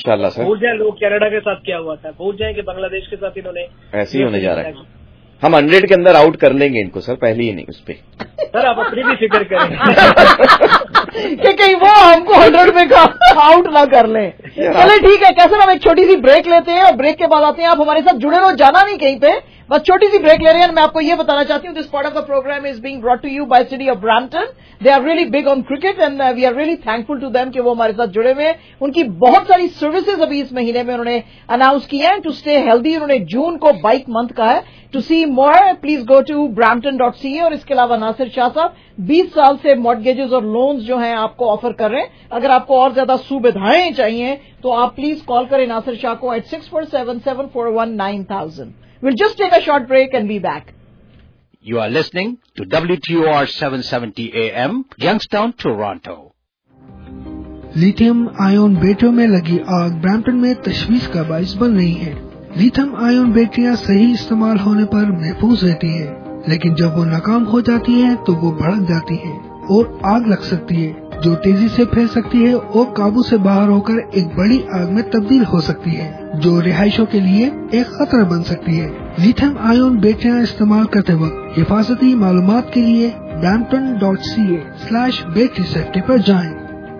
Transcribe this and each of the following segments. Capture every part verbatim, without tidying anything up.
انشاءاللہ سر بھول جائیں لوگ کینیڈا کے ساتھ کیا ہوا تھا، بھول جائیں کہ بنگلہ دیش کے ساتھ انہوں نے ایسے ہی ہونے جا رہا ہے. ہم ہنڈریڈ کے اندر آؤٹ کر لیں گے ان کو سر، پہلے ہی نہیں اس پہ. سر آپ اپنی بھی فکر کریں کہ کہیں وہ ہم کو ہنڈریڈ میں آؤٹ نہ کر لیں. چلے ٹھیک ہے کیسے، ہم ایک چھوٹی سی بریک لیتے ہیں اور بریک کے بعد آتے ہیں. آپ ہمارے ساتھ جڑے رہو، جانا نہیں کہیں پہ، بس چھوٹی سی بریک لے رہے ہیں. میں آپ کو یہ بتانا چاہتی ہوں this part of the program is being brought to you by city of Brampton. They are really big on cricket and we are really thankful to them کہ وہ ہمارے ساتھ جڑے ہوئے ہیں. ان کی بہت ساری سروسز ابھی اس مہینے میں انہوں نے اناؤنس کی ہیں. ٹو اسٹے ہیلدی انہوں نے جون کو بائک منتھ کا ہے. To see more please go to Brampton dot C A. اور اس کے علاوہ ناصر شاہ صاحب بیس سال سے مارٹگیجز اور لونز جو ہیں آپ کو آفر کر رہے ہیں. اگر آپ کو اور زیادہ سویدھائیں چاہیے تو آپ پلیز کال کریں ناصر شاہ کو eight six four seven seven four one nine thousand. We'll just take a short break and be back. You are listening to W T O R seven seventy A M, Youngstown, Toronto. Lithium ion بیٹریوں میں لگی آگ Brampton میں تشویش کا باعث بن رہی ہے. لیتھیم آئن بیٹریاں صحیح استعمال ہونے پر محفوظ رہتی ہیں، لیکن جب وہ ناکام ہو جاتی ہیں تو وہ بھڑک جاتی ہیں اور آگ لگ سکتی ہے جو تیزی سے پھیل سکتی ہے اور قابو سے باہر ہو کر ایک بڑی آگ میں تبدیل ہو سکتی ہے جو رہائشوں کے لیے ایک خطرہ بن سکتی ہے. لیتھیم آئن بیٹریاں استعمال کرتے وقت حفاظتی معلومات کے لیے Brampton dot C A slash battery safety پر جائیں.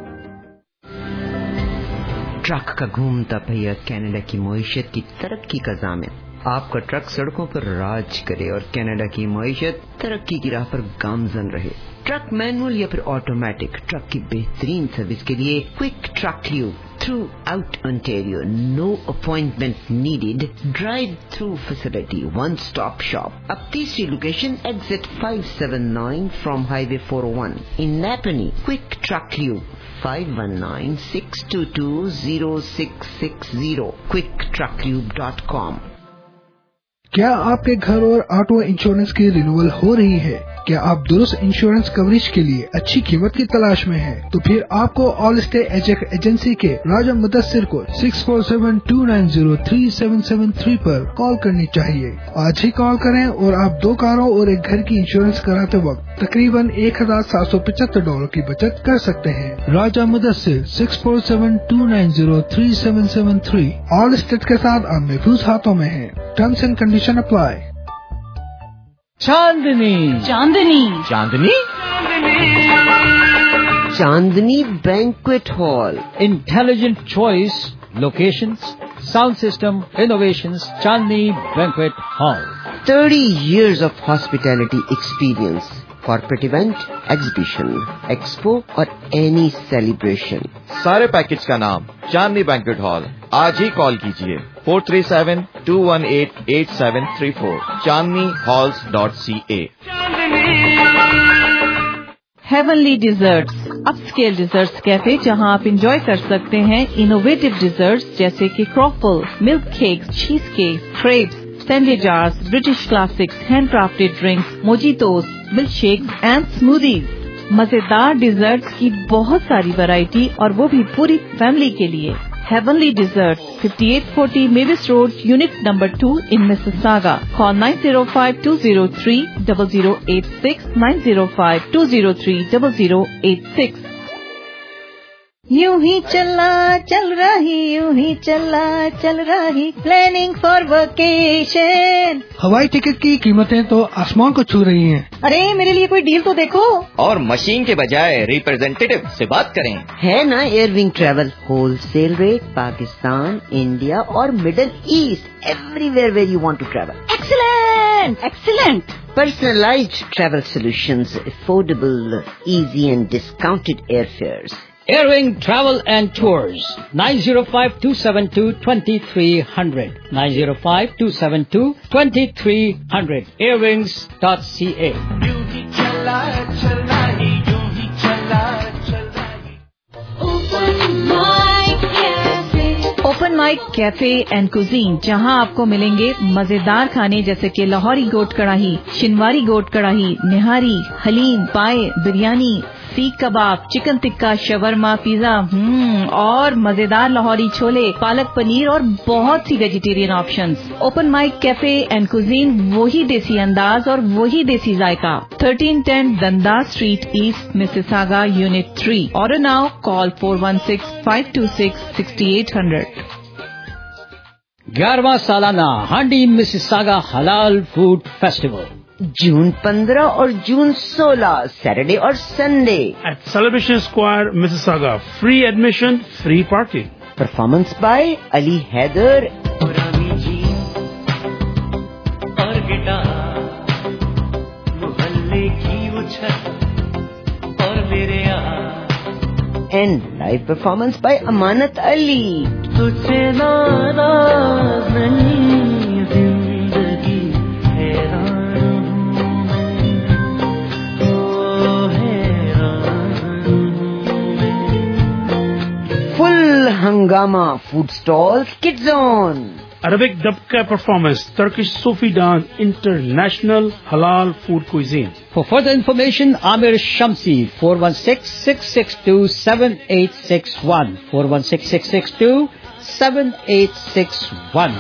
ٹرک کا گھومتا پہیا کینیڈا کی معیشت کی ترقی کا ضامن. آپ کا ٹرک سڑکوں پر راج کرے اور کینیڈا کی معیشت ترقی کی راہ پر گامزن رہے. ٹرک مینول یا پھر آٹومیٹک، ٹرک کی بہترین سروس کے لیے Quick Truck Lube throughout Ontario. No appointment needed, drive through facility, one stop shop. اب تیسری location exit five seven nine from highway four O one in Nepean. Quick Truck Lube five one nine six two two zero six six zero. Quick Truck Lube dot com. کیا آپ کے گھر اور auto insurance کی renewal ہو رہی ہے؟ کیا آپ درست انشورنس کوریج کے لیے اچھی قیمت کی تلاش میں ہیں؟ تو پھر آپ کو آل اسٹے ایجنٹ ایجنسی کے راجا مدثر کو six four seven two nine zero three seven seven three پر کال کرنی چاہیے. آج ہی کال کریں اور آپ دو کاروں اور ایک گھر کی انشورنس کراتے وقت تقریباً ایک ہزار سات سو پچہتر ڈالر کی بچت کر سکتے ہیں. Raja Mudassar six four seven two nine zero three seven seven three. Allstate کے ساتھ آپ محفوظ ہاتھوں میں ہیں. Terms and condition apply. Chandni Chandni Chandni Chandni banquet hall. Intelligent choice, locations, sound system, innovations. Chandni banquet hall. thirty years of hospitality experience. Corporate event, exhibition, expo اور any celebration. سارے package کا نام چاندنی بینکویٹ ہال. آج ہی کال کیجیے four three seven two one eight eight seven three four. Chandni halls dot C A. Heavenly Desserts, upscale desserts cafe جہاں آپ enjoy کر سکتے ہیں انوویٹو ڈیزرٹس جیسے کہ croffle, milk cakes, cheese cakes, crepes, sundae jars, British classics, hand crafted drinks, mojitos, milk shakes and smoothies. مزیدار desserts کی بہت ساری ورائٹی اور وہ بھی پوری فیملی کے لیے. Heavenly Dessert fifty eight forty Mavis road unit number two in Mississauga. Call nine zero five two zero three double zero eight six nine zero five two zero three double zero eight six. یوں ہی چلا چل رہی یوں ہی چلا چل رہی پلاننگ فار ویکیشن. ہوائی ٹکٹ کی قیمتیں تو آسمان کو چھو رہی ہیں. ارے میرے لیے کوئی ڈیل تو دیکھو. اور مشین کے بجائے ریپرزینٹیٹو سے بات کریں. ہے نا Air Wing Travel. Wholesale rate Pakistan, India اور Middle East. Everywhere where you want to travel. Excellent excellent. Personalized travel solutions, affordable, easy and discounted airfares. Airwing Travel and Tours, nine zero five two seven two two three zero zero, nine zero five two seven two two three zero zero, airwings dot c a. Open mic cafe and cuisine جہاں آپ کو ملیں گے مزیدار کھانے جیسے کہ لاہوری گوٹ کڑاہی، شنواری گوٹ کڑاہی، nihari, haleem, paye, biryani, seekh kebab, chicken tikka, shawarma, pizza. ہم اور مزیدار لاہوری چھولے، پالک پنیر اور بہت سی vegetarian options. Open mic cafe and cuisine, وہی دیسی انداز اور وہی دیسی ذائقہ. Thirteen ten Dundas street east Mississauga unit three. Order now. Call four one six five two six sixty eight hundred. گیارہواں سالانہ ہانڈی مسیساگا حلال فوڈ فیسٹیول جون پندرہ اور جون سولہ، سیٹرڈے اور Sunday at celebration square Mississauga. Free admission, free parking. Performance by Ali Haider. اور guitar محلے کی اچھل اور میرے اینڈ لائیو پرفارمنس بائی امانت علی. تجھے ناراض نہیں زندگی حیران ہوں میں، او حیران ہوں میں. فل ہنگامہ food stall kid zone. Arabic دبکہ پرفارمنس، ترکش صوفی ڈانس، انٹرنیشنل حلال food cuisine. For further information, Amir Shamsi, four one six, six six two, seven eight six one, four one six, six six two, seven eight six one.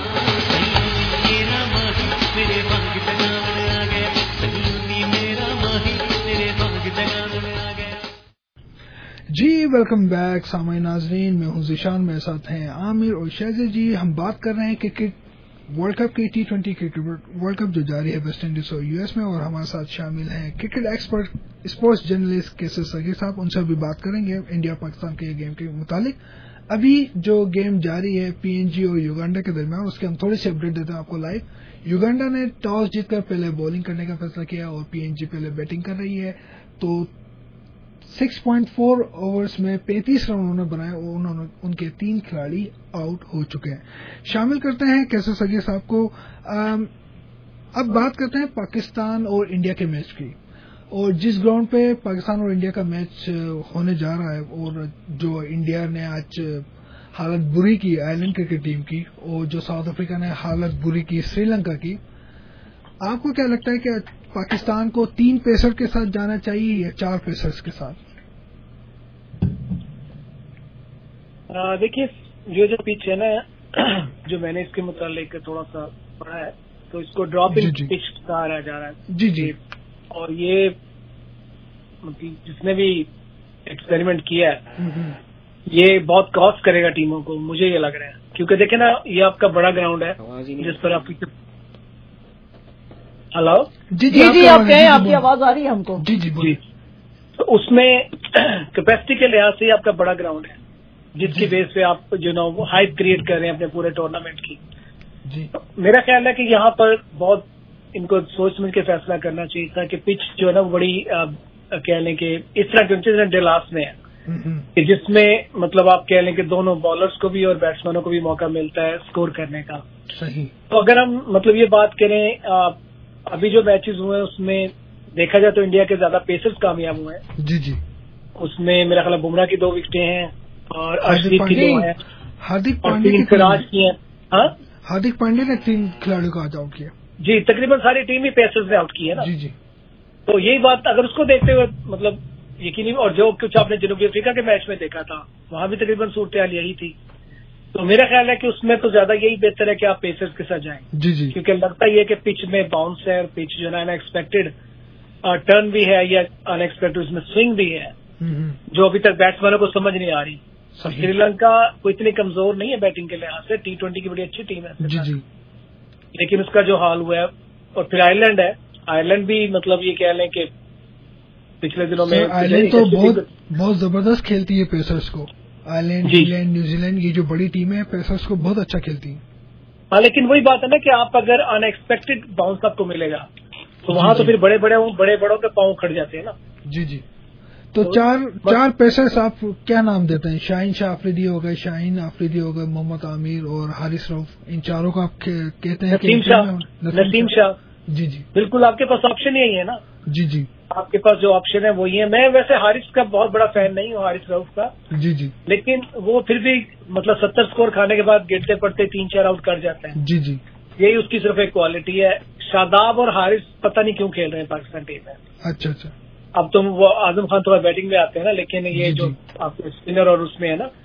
جی welcome back سامعین ناظرین، میں ہوں ذیشان، میرے ساتھ ہیں عامر اور شہزاد جی. ہم بات کر رہے ہیں کرکٹ ورلڈ کپ کی، T twenty cricket world cup جو جاری ہے ویسٹ انڈیز اور یو ایس میں، اور ہمارے ساتھ شامل ہیں کرکٹ ایکسپرٹ اسپورٹس جرنلسٹ کیسر سگیر صاحب. ان سے بھی بات کریں گے انڈیا پاکستان کے گیم کے متعلق. ابھی جو گیم جاری ہے پی این جی اور یوگانڈا کے درمیان، اس کے ہم تھوڑی سی اپڈیٹ دیتے ہیں آپ کو لائیو. یوگانڈا نے ٹاس جیت کر پہلے بولنگ کرنے کا فیصلہ کیا اور پی این جی پہلے بیٹنگ کر رہی ہے. تو سکس پوائنٹ فور اوورز میں پینتیس رن انہوں نے بنائے اور انہوں نے ان کے تین کھلاڑی آؤٹ ہو چکے ہیں. شامل کرتے ہیں کیسر سگیر صاحب کو. اب بات کرتے ہیں پاکستان اور انڈیا کے میچ کی، اور جس گراؤنڈ پہ پاکستان اور انڈیا کا میچ ہونے جا رہا ہے، اور جو انڈیا نے آج حالت بری کی آئرلینڈ کرکٹ ٹیم کی، اور جو ساؤتھ افریقہ نے حالت بری کی سری لنکا کی، آپ کو کیا لگتا ہے کہ پاکستان کو تین پیسر کے ساتھ جانا چاہیے یا چار پیسرز کے ساتھ؟ دیکھیے یہ جو پچ ہے نا، جو میں نے اس کے متعلق تھوڑا سا پڑھا ہے، تو اس کو ڈراپنگ پچ کہا جا رہا ہے. جی جی. اور یہ جس نے بھی ایکسپیریمنٹ کیا ہے یہ بہت کاسٹ کرے گا ٹیموں کو، مجھے یہ لگ رہا ہے. کیونکہ دیکھیں نا، یہ آپ کا بڑا گراؤنڈ ہے جس پر آپ کی ہلو جی جی جی آپ کہیں، آپ کی آواز آ رہی ہے ہم کو. جی جی جی. تو اس میں کیپیسٹی کے لحاظ سے آپ کا بڑا گراؤنڈ ہے، جس کی بیس پہ آپ جو نا وہ ہائپ کریٹ کر رہے ہیں اپنے پورے ٹورنامنٹ کی. جی. میرا خیال ہے کہ یہاں پر بہت ان کو سوچ سمجھ کے فیصلہ کرنا چاہیے تھا کہ پچ جو ہے نا وہ بڑی کہہ لیں کہ اس طرح ٹوینٹی ڈیلاس میں ہے کہ جس میں مطلب آپ کہہ لیں کہ دونوں بالرز کو بھی اور بیٹسمینوں کو بھی موقع ملتا ہے اسکور کرنے کا. صحیح. تو اگر ہم مطلب یہ بات کریں، ابھی جو میچز ہوئے ہیں اس میں دیکھا جائے تو انڈیا کے زیادہ پیسرز کامیاب ہوئے ہیں. جی جی. اس میں میرا خیال بمراہ کی دو وکٹیں ہیں اور ارشدیپ کی دو ہیں، ہاردک اور پانڈے تین سراج کی ہیں. ہاں ہاردک پانڈے نے تین کھلاڑیوں کا آؤٹ کیا. جی تقریباً ساری ٹیم ہی پیسرز نے آؤٹ کی ہے نا. جی جی. تو یہی بات اگر اس کو دیکھتے ہوئے مطلب یقینی، اور جو کچھ آپ نے جنوبی افریقہ کے میچ میں دیکھا تھا وہاں بھی تقریباً صورتحال یہی تھی. تو میرا خیال ہے کہ اس میں تو زیادہ یہی بہتر ہے کہ آپ پیسرز کے ساتھ جائیں. جی جی. کیونکہ لگتا یہ کہ پچ میں باؤنس ہے اور پچ جو ہے نا ان ایکسپیکٹڈ ٹرن بھی ہے یا ان ایکسپیکٹڈ اس میں سوئنگ بھی ہے جو ابھی تک بیٹسمینوں کو سمجھ نہیں آ رہی. سری لنکا کوئی اتنی کمزور نہیں ہے بیٹنگ کے لحاظ سے، ٹی ٹوینٹی کی بڑی اچھی ٹیم ہے. جی جی. لیکن اس کا جو حال ہوا ہے، اور پھر آئرلینڈ ہے، آئرلینڈ بھی مطلب یہ کہہ لیں کہ پچھلے دنوں میں آئرلینڈ تو بہت بہت زبردست کھیلتی ہے پیسرز کو. آئرلینڈ، انگلینڈ، نیوزی لینڈ، یہ جو بڑی ٹیم ہے پیسرز کو بہت اچھا کھیلتی ہیں. ہاں لیکن وہی بات ہے نا کہ آپ اگر ان ایکسپیکٹڈ باؤنس آپ کو ملے گا تو وہاں تو پھر بڑے بڑے بڑے بڑوں کے پاؤں کھڑ جاتے ہیں نا. جی جی. تو چار چار پیسرز آپ کیا نام دیتے ہیں؟ شاہین شاہ آفریدی ہو گئے، شاہین آفریدی ہو گئے، محمد عامر اور حارث رؤف، ان چاروں کو آپ کہتے ہیں؟ نسیم شاہ. نسیم شاہ. جی جی. بالکل آپ کے پاس آپشن یہی ہے نا. جی جی. آپ کے پاس جو آپشن ہے وہی ہے. میں ویسے حارث کا بہت بڑا فین نہیں ہوں، حارث رؤف کا. جی جی. لیکن وہ پھر بھی مطلب ستر سکور کھانے کے بعد گرتے پڑتے تین چار آؤٹ کر جاتے ہیں. جی جی. یہی اس کی صرف ایک کوالٹی ہے. شاداب اور حارث پتہ نہیں کیوں کھیل رہے ہیں پاکستان ٹیم میں. اچھا اچھا. اب تو وہ اعظم خان تھوڑا بیٹنگ میں آتے ہیں نا، لیکن یہ جو آپ اسپنر اور اس میں ہے نا،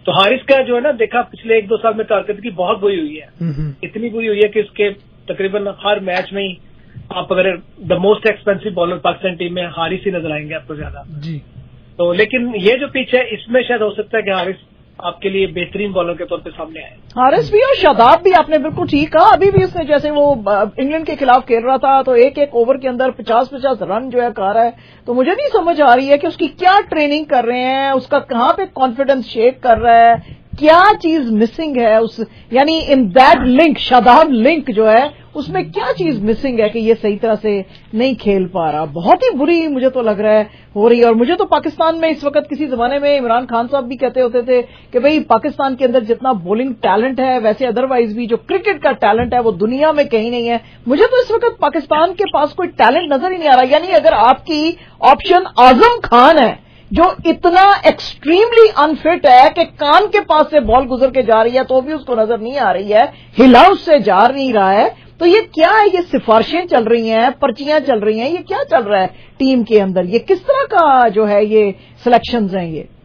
तो हारिस का जो है ना देखा पिछले एक दो साल में कारकर्दगी बहुत बुरी हुई है, इतनी बुरी हुई है कि उसके तकरीबन हर मैच में ही आप अगर the most expensive bowler Pakistan team में हारिस ही नजर आएंगे आपको ज्यादा जी। तो लेकिन ये जो पिच है इसमें शायद हो सकता है कि हारिस आपके लिए बेहतरीन बॉलर के तौर पे सामने आए। हारिस भी और शादाब भी आपने बिल्कुल ठीक कहा। अभी भी उसने जैसे वो इंग्लैंड के खिलाफ खेल रहा था तो एक एक ओवर के अंदर पचास पचास रन जो है कर रहा है, तो मुझे नहीं समझ आ रही है कि उसकी क्या ट्रेनिंग कर रहे हैं, उसका कहाँ पे कॉन्फिडेंस शेक कर रहा है, क्या चीज मिसिंग है उस, यानी in that link Shadab link जो है उसमें क्या चीज मिसिंग है कि ये सही तरह से नहीं खेल पा रहा। बहुत ही बुरी मुझे तो लग रहा है हो रही है। और मुझे तो पाकिस्तान में इस वक्त किसी जमाने में इमरान खान साहब भी कहते होते थे कि भाई पाकिस्तान के अंदर जितना बॉलिंग टैलेंट है वैसे अदरवाइज भी जो क्रिकेट का टैलेंट है वो दुनिया में कहीं नहीं है। मुझे तो इस वक्त पाकिस्तान के पास कोई टैलेंट नजर ही नहीं आ रहा। यानी अगर आपकी ऑप्शन आजम खान है जो इतना एक्सट्रीमली अनफिट है कि कान के पास से बॉल गुजर के जा रही है तो भी उसको नजर नहीं आ रही है, हिला उससे जा नहीं रहा है, तो ये क्या है? ये सिफारिशें चल रही हैं, पर्चियां चल रही हैं, ये क्या चल रहा है टीम के अंदर? ये किस तरह का जो है ये सिलेक्शंस हैं? ये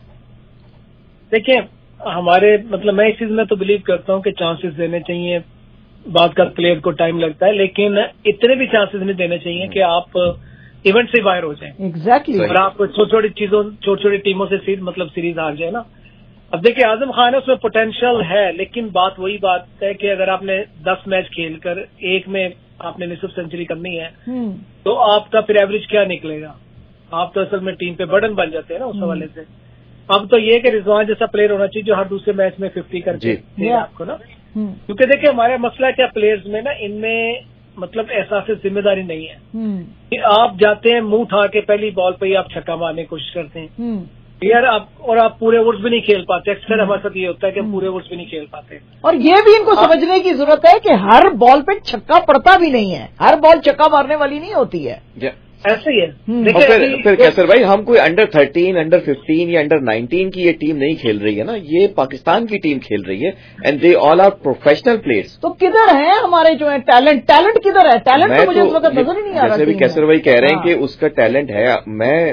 देखिए हमारे मतलब मैं इस चीज में तो बिलीव करता हूं कि चांसेस देने चाहिए, बात का प्लेयर को टाइम लगता है, लेकिन इतने भी चांसेस नहीं देने चाहिए कि आप इवेंट से बाहर हो जाएं। Exactly exactly. और आप छोटी छोटी चीजों छोटी छोटी टीमों से सीध मतलब सीरीज हार जाए ना। अब देखिए आजम खान है उसमें पोटेंशियल है, लेकिन बात वही बात है कि अगर आपने दस मैच खेलकर एक में आपने निसफ सेंचुरी करनी है तो आपका फिर एवरेज क्या निकलेगा? आप तो असल में टीम पे बर्डन बन जाते हैं ना उस हवाले से। अब तो ये कि रिजवान जैसा प्लेयर होना चाहिए जो हर दूसरे मैच में फिफ्टी करके दे आपको ना, क्योंकि देखिए हमारा मसला क्या प्लेयर्स में ना, इनमें मतलब एहसास जिम्मेदारी नहीं है कि आप जाते हैं मुंह उठा के पहली बॉल पे ही आप छक्का मारने की कोशिश करते हैं यार आप, और आप पूरे ओवर्स भी नहीं खेल पाते। अक्सर हमारे साथ ये होता है कि हम पूरे ओवर्स भी नहीं खेल पाते। और ये भी इनको समझने की जरूरत है कि हर बॉल पे छक्का पड़ता भी नहीं है, हर बॉल छक्का मारने वाली नहीं होती है। ऐसे ही है। और फिर फिर कैसर भाई हम कोई अंडर थर्टीन अंडर फिफ्टीन या अंडर नाइनटीन की ये टीम नहीं खेल रही है ना, ये पाकिस्तान की टीम खेल रही है and they all are professional players. तो किधर है हमारे जो है टैलेंट? टैलेंट किधर है? टैलेंट तो मुझे इस वक्त नजर ही नहीं आ रहा। जैसे भी कैसर भाई कह रहे हैं कि उसका टैलेंट है, मैं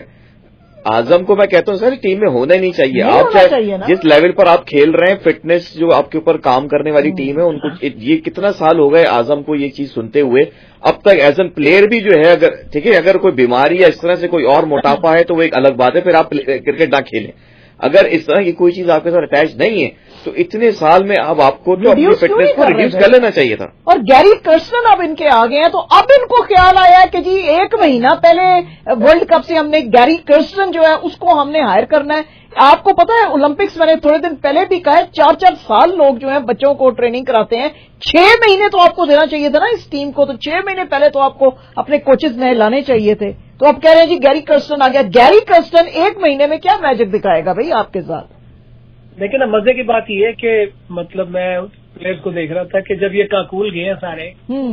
आजम को मैं कहता हूँ सर टीम में होना ही नहीं चाहिए। आप चाहे जिस लेवल पर आप खेल रहे हैं, फिटनेस जो आपके ऊपर काम करने वाली टीम है, उनको ये कितना साल हो गए आजम को ये चीज सुनते हुए, अब तक एज एन प्लेयर भी जो है अगर ठीक है अगर कोई बीमारी या इस तरह से कोई और मोटापा है तो वो एक अलग बात है, फिर आप क्रिकेट ना खेलें। अगर इस तरह की कोई चीज आपके साथ अटैच नहीं है तो इतने साल में अब आपको तो अपनी फिटनेस को रिड्यूस कर लेना चाहिए था। और गैरी कर्स्टन अब इनके आ गए हैं तो अब इनको ख्याल आया कि जी एक महीना पहले वर्ल्ड कप से हमने गैरी कर्स्टन जो है उसको हमने हायर करना है। आपको पता है ओलंपिक्स मैंने थोड़े दिन पहले भी कहा है, चार चार साल लोग जो है बच्चों को ट्रेनिंग कराते हैं, छह महीने तो आपको देना चाहिए था ना इस टीम को, तो छह महीने पहले तो आपको अपने कोचेज नए लाने चाहिए थे। तो आप कह रहे हैं जी गैरी कर्स्टन आ गया। गैरी कर्स्टन एक महीने में क्या मैजिक दिखाएगा भाई आपके साथ? लेकिन अब मजे की बात ये है कि मतलब मैं प्लेयर्स को देख रहा था कि जब ये काकूल गए हैं सारे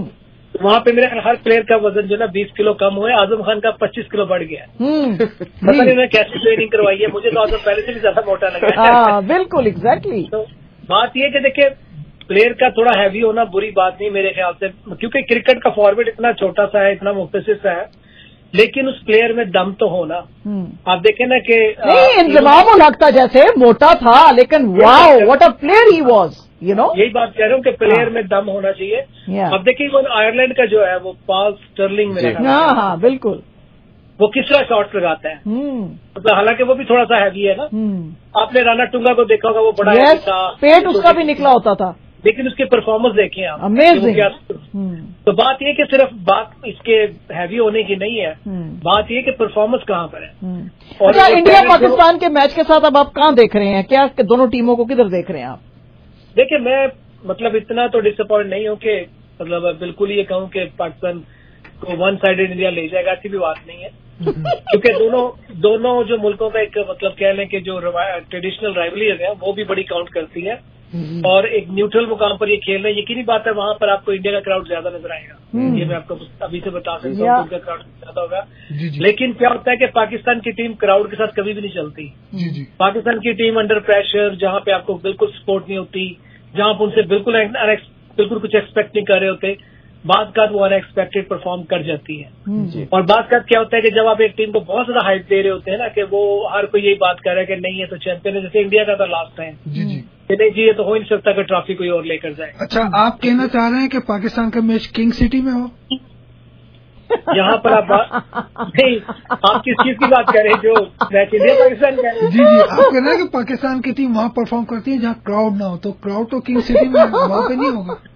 तो वहां पे मेरे हर प्लेयर का वजन जो है ना बीस किलो कम हुआ है, आजम खान का पच्चीस किलो बढ़ गया। पता नहीं उन्होंने कैसी ट्रेनिंग करवाई है, मुझे तो आजम पहले से भी ज्यादा मोटा लगा है। बिल्कुल एग्जैक्टली। तो बात ये कि देखिए प्लेयर का थोड़ा हैवी होना बुरी बात नहीं मेरे ख्याल से, क्योंकि क्रिकेट का फॉर्मेट इतना छोटा सा है, इतना मुख्तसर सा है, लेकिन उस प्लेयर में दम तो होना। आप देखें ना कि नहीं इंतजाम लगता जैसे मोटा था, लेकिन wow what a player he was, you know. यही बात कह रहा हूँ कि प्लेयर में दम होना चाहिए। अब देखिए वो आयरलैंड का जो है वो पॉल स्टर्लिंग में, हाँ हाँ बिल्कुल, वो किस तरह शॉट्स लगाता है, मतलब हालांकि वो भी थोड़ा सा हैवी है ना। आपने राणा टुंगा को देखा होगा, वो बड़ा yes, था, पेट उसका भी निकला होता था, लेकिन उसकी परफॉर्मेंस देखें आप, अमेजिंग। तो बात ये कि सिर्फ बात इसके हैवी होने की नहीं है, बात ये कि परफॉर्मेंस कहाँ पर है। और अच्छा, इंडिया पाकिस्तान के मैच के साथ अब आप कहाँ देख रहे हैं, क्या दोनों टीमों को किधर देख रहे हैं आप? देखिए मैं मतलब इतना तो डिसअपॉइंट नहीं हूँ कि मतलब बिल्कुल ये कहूँ कि पाकिस्तान को वन साइडेड इंडिया ले जाएगा, ऐसी भी बात नहीं है। क्योंकि दोनों दोनों जो मुल्कों का एक मतलब कह लें कि जो ट्रेडिशनल राइवलरीज है वो भी बड़ी काउंट करती है, और एक न्यूट्रल मुकाम पर ये खेल रहे हैं। यकीनी बात है वहां पर आपको इंडिया का क्राउड ज्यादा नजर आएगा, ये मैं आपको अभी से बता सकता हूँ, उनका क्राउड ज्यादा होगा। लेकिन क्या होता है कि पाकिस्तान की टीम क्राउड के साथ कभी भी नहीं चलती। पाकिस्तान की टीम अंडर प्रेशर, जहां पे आपको बिल्कुल सपोर्ट नहीं होती, जहां आप उनसे बिल्कुल बिल्कुल कुछ एक्सपेक्ट नहीं कर रहे होते, بعض کا وہ انیکسپیکٹڈ پرفارم کر جاتی ہے. اور بعض کا کیا ہوتا ہے کہ جب آپ ایک ٹیم کو بہت زیادہ ہائپ دے رہے ہوتے ہیں نا کہ وہ ہر کوئی یہی بات کر رہا ہے کہ نہیں ہے تو چیمپئن ہے, جیسے انڈیا کا تھا لاسٹ ٹائم کہ نہیں جی یہ تو ہو نہیں سکتا کہ ٹرافی کوئی اور لے کر جائے. اچھا آپ کہنا چاہ رہے ہیں کہ پاکستان کا میچ کنگ سٹی میں ہو؟ یہاں پر آپ نہیں, آپ کس چیز کی بات کر رہے ہیں جو میچ انڈیا پاکستان کا ہے؟ جی جی آپ کہہ رہے ہیں کہ پاکستان کی ٹیم وہاں پرفارم کرتی ہے جہاں کراؤڈ نہ ہو, تو کراؤڈ تو کنگ سٹی میں وہاں پہ نہیں ہوگا.